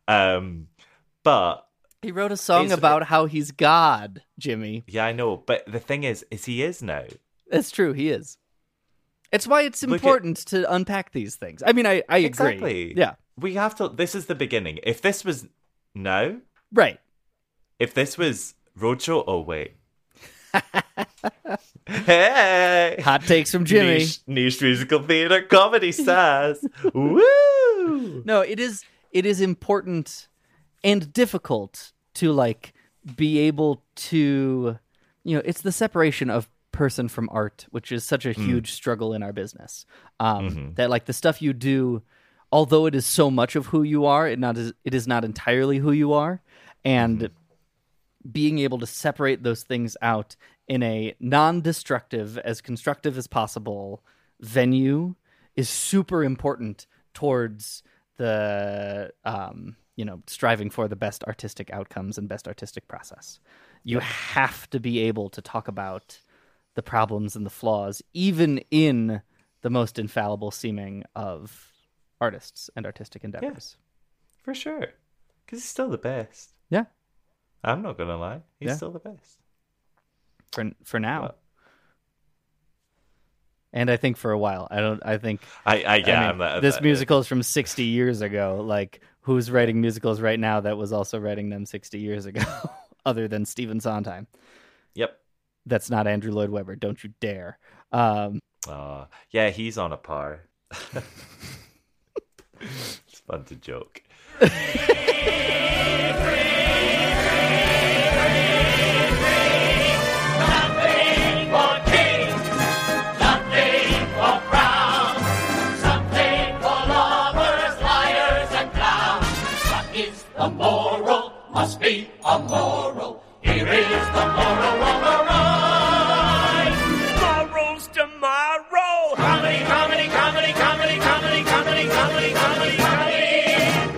But he wrote a song about how he's God, Jimmy. Yeah, I know. But the thing is he is now. That's true. He is. It's why it's important to unpack these things. I mean, I agree. Exactly. Yeah. We have to. This is the beginning. If this was now, right. If this was Roadshow, oh wait. Hey! Hot takes from Jimmy. Niche musical theater comedy stars. Woo! No, it is important and difficult to like be able to, it's the separation of person from art, which is such a huge struggle in our business. That like the stuff you do, although it is so much of who you are, it is not entirely who you are, and being able to separate those things out in a non-destructive, as constructive as possible venue is super important towards the striving for the best artistic outcomes and best artistic process. You have to be able to talk about the problems and the flaws, even in the most infallible seeming of artists and artistic endeavors. Yeah, for sure. Because he's still the best. Yeah. I'm not going to lie. He's still the best. For now. Well, and I think for a while. This musical is from 60 years ago. Like, who's writing musicals right now that was also writing them 60 years ago, other than Stephen Sondheim? Yep. That's not Andrew Lloyd Webber. Don't you dare. Yeah, he's on a par. It's fun to joke. The moral must be a moral. Here is the moral of the rhyme. Morals tomorrow. Comedy, comedy, comedy, comedy, comedy, comedy, comedy, comedy, comedy.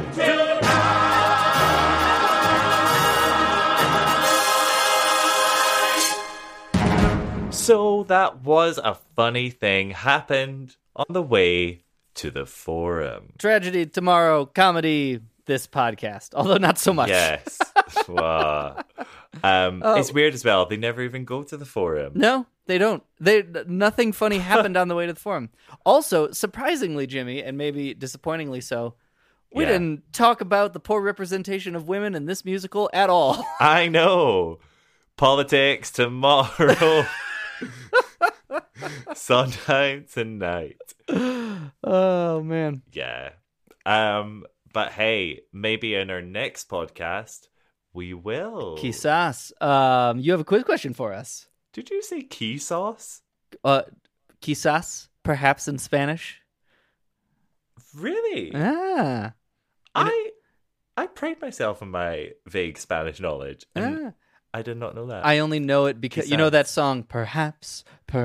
Tonight. So that was a funny thing happened on the way to the forum. Tragedy tomorrow, comedy this podcast, although not so much. Yes. Wow. It's weird as well. They never even go to the forum. No, they don't. Nothing funny happened on the way to the forum. Also, surprisingly, Jimmy, and maybe disappointingly so, we didn't talk about the poor representation of women in this musical at all. I know. Politics tomorrow. Sondheim tonight. Oh, man. Yeah. But hey, maybe in our next podcast, we will. Quizás. You have a quiz question for us. Did you say quizás? Quizás, perhaps in Spanish. Really? Ah. I pride myself on my vague Spanish knowledge. And I did not know that. I only know it because Quizás. You know that song, Perhaps.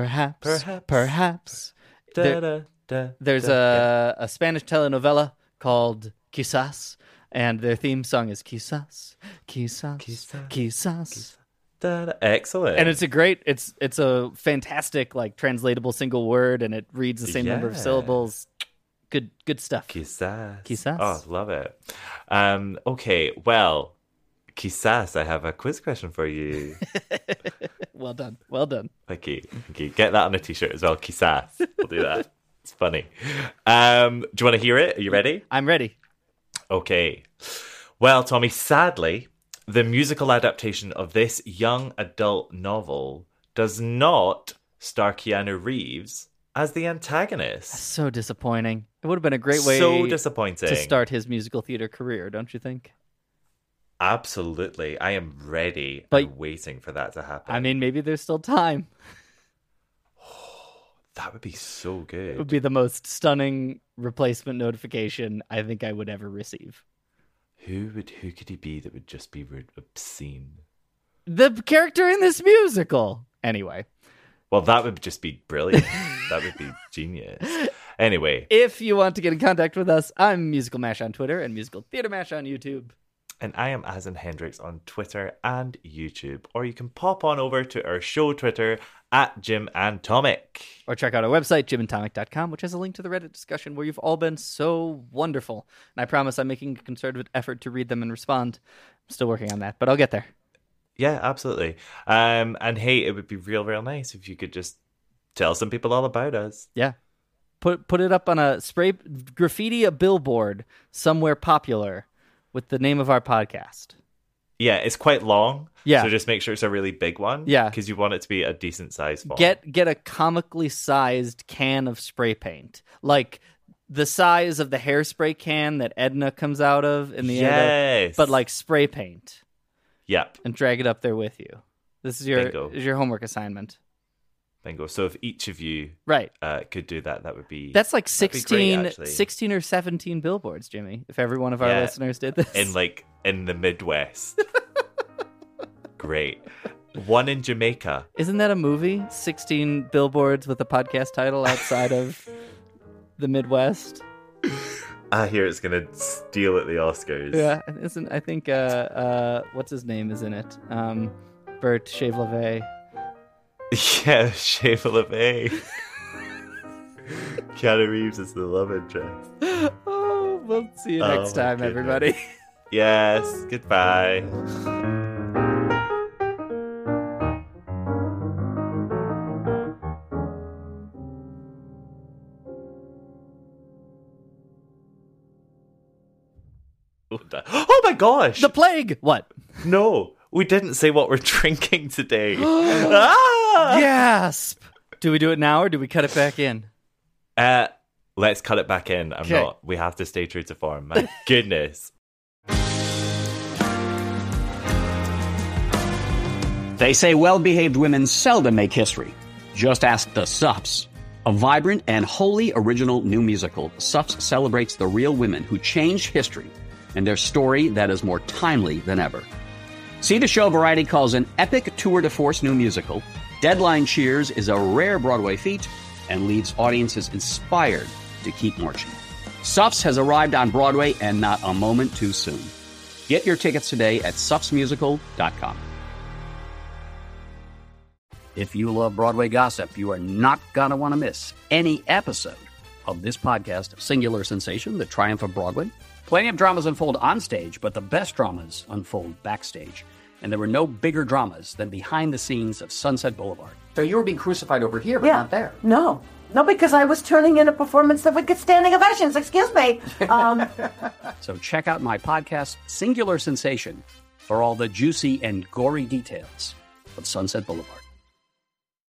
There's a Spanish telenovela called Quizás, and their theme song is Quizás, Quizás, Quizás. Excellent. And it's a fantastic, like, translatable single word, and it reads the same number of syllables. Good stuff. Quizás. Oh, love it. Okay, well, quizás I have a quiz question for you. Well done. Thank you. Get that on a t-shirt as well. Quizás. We'll do that. It's funny. Do you want to hear it? Are you ready? I'm ready. Okay. Well, Tommy, sadly, the musical adaptation of this young adult novel does not star Keanu Reeves as the antagonist. That's so disappointing. It would have been a great way to start his musical theater career, don't you think? Absolutely. I am ready and waiting for that to happen. I mean, maybe there's still time. That would be so good. It would be the most stunning replacement notification I think I would ever receive. Who could he be that would just be obscene? The character in this musical. Anyway. Well, that would just be brilliant. That would be genius. Anyway. If you want to get in contact with us, I'm Musical Mash on Twitter and Musical Theater Mash on YouTube. And I am Asin Hendricks on Twitter and YouTube. Or you can pop on over to our show Twitter at Jim and Tomic. Or check out our website, jimandtomic.com, which has a link to the Reddit discussion where you've all been so wonderful. And I promise I'm making a concerted effort to read them and respond. I'm still working on that, but I'll get there. Yeah, absolutely. And hey, it would be real nice if you could just tell some people all about us. Yeah. Put it up on graffiti a billboard somewhere popular with the name of our podcast. Yeah, it's quite long. Yeah. So just make sure it's a really big one. Yeah. Because you want it to be a decent size font. Get a comically sized can of spray paint. Like the size of the hairspray can that Edna comes out of in the end. But like spray paint. Yep. And drag it up there with you. This is your homework assignment. Bingo. So if each of you could do that, that would be... That's like 16 great, or 17 billboards, Jimmy, if every one of our listeners did this. In the Midwest. Great. One in Jamaica. Isn't that a movie? 16 billboards with a podcast title outside of the Midwest. I hear it's going to steal at the Oscars. Yeah, I think what's his name is in it? Bert Shave LaVey. Yeah, Shave LaVey. Keanu Reeves is the love interest. Oh, we'll see you next time, everybody. Yes, goodbye. Oh my gosh! The plague! What? No, we didn't say what we're drinking today. Gasp! Do we do it now or do we cut it back in? Let's cut it back in. We have to stay true to form. My goodness. They say well-behaved women seldom make history. Just ask the Sups. A vibrant and wholly original new musical, Sups celebrates the real women who changed history and their story that is more timely than ever. See the show Variety calls an epic tour de force new musical. Deadline cheers is a rare Broadway feat and leaves audiences inspired to keep marching. Sups has arrived on Broadway and not a moment too soon. Get your tickets today at supsmusical.com. If you love Broadway gossip, you are not going to want to miss any episode of this podcast, Singular Sensation, The Triumph of Broadway. Plenty of dramas unfold on stage, but the best dramas unfold backstage. And there were no bigger dramas than behind the scenes of Sunset Boulevard. So you were being crucified over here, but not there. No, because I was turning in a performance that would get standing ovations. Excuse me. So check out my podcast, Singular Sensation, for all the juicy and gory details of Sunset Boulevard.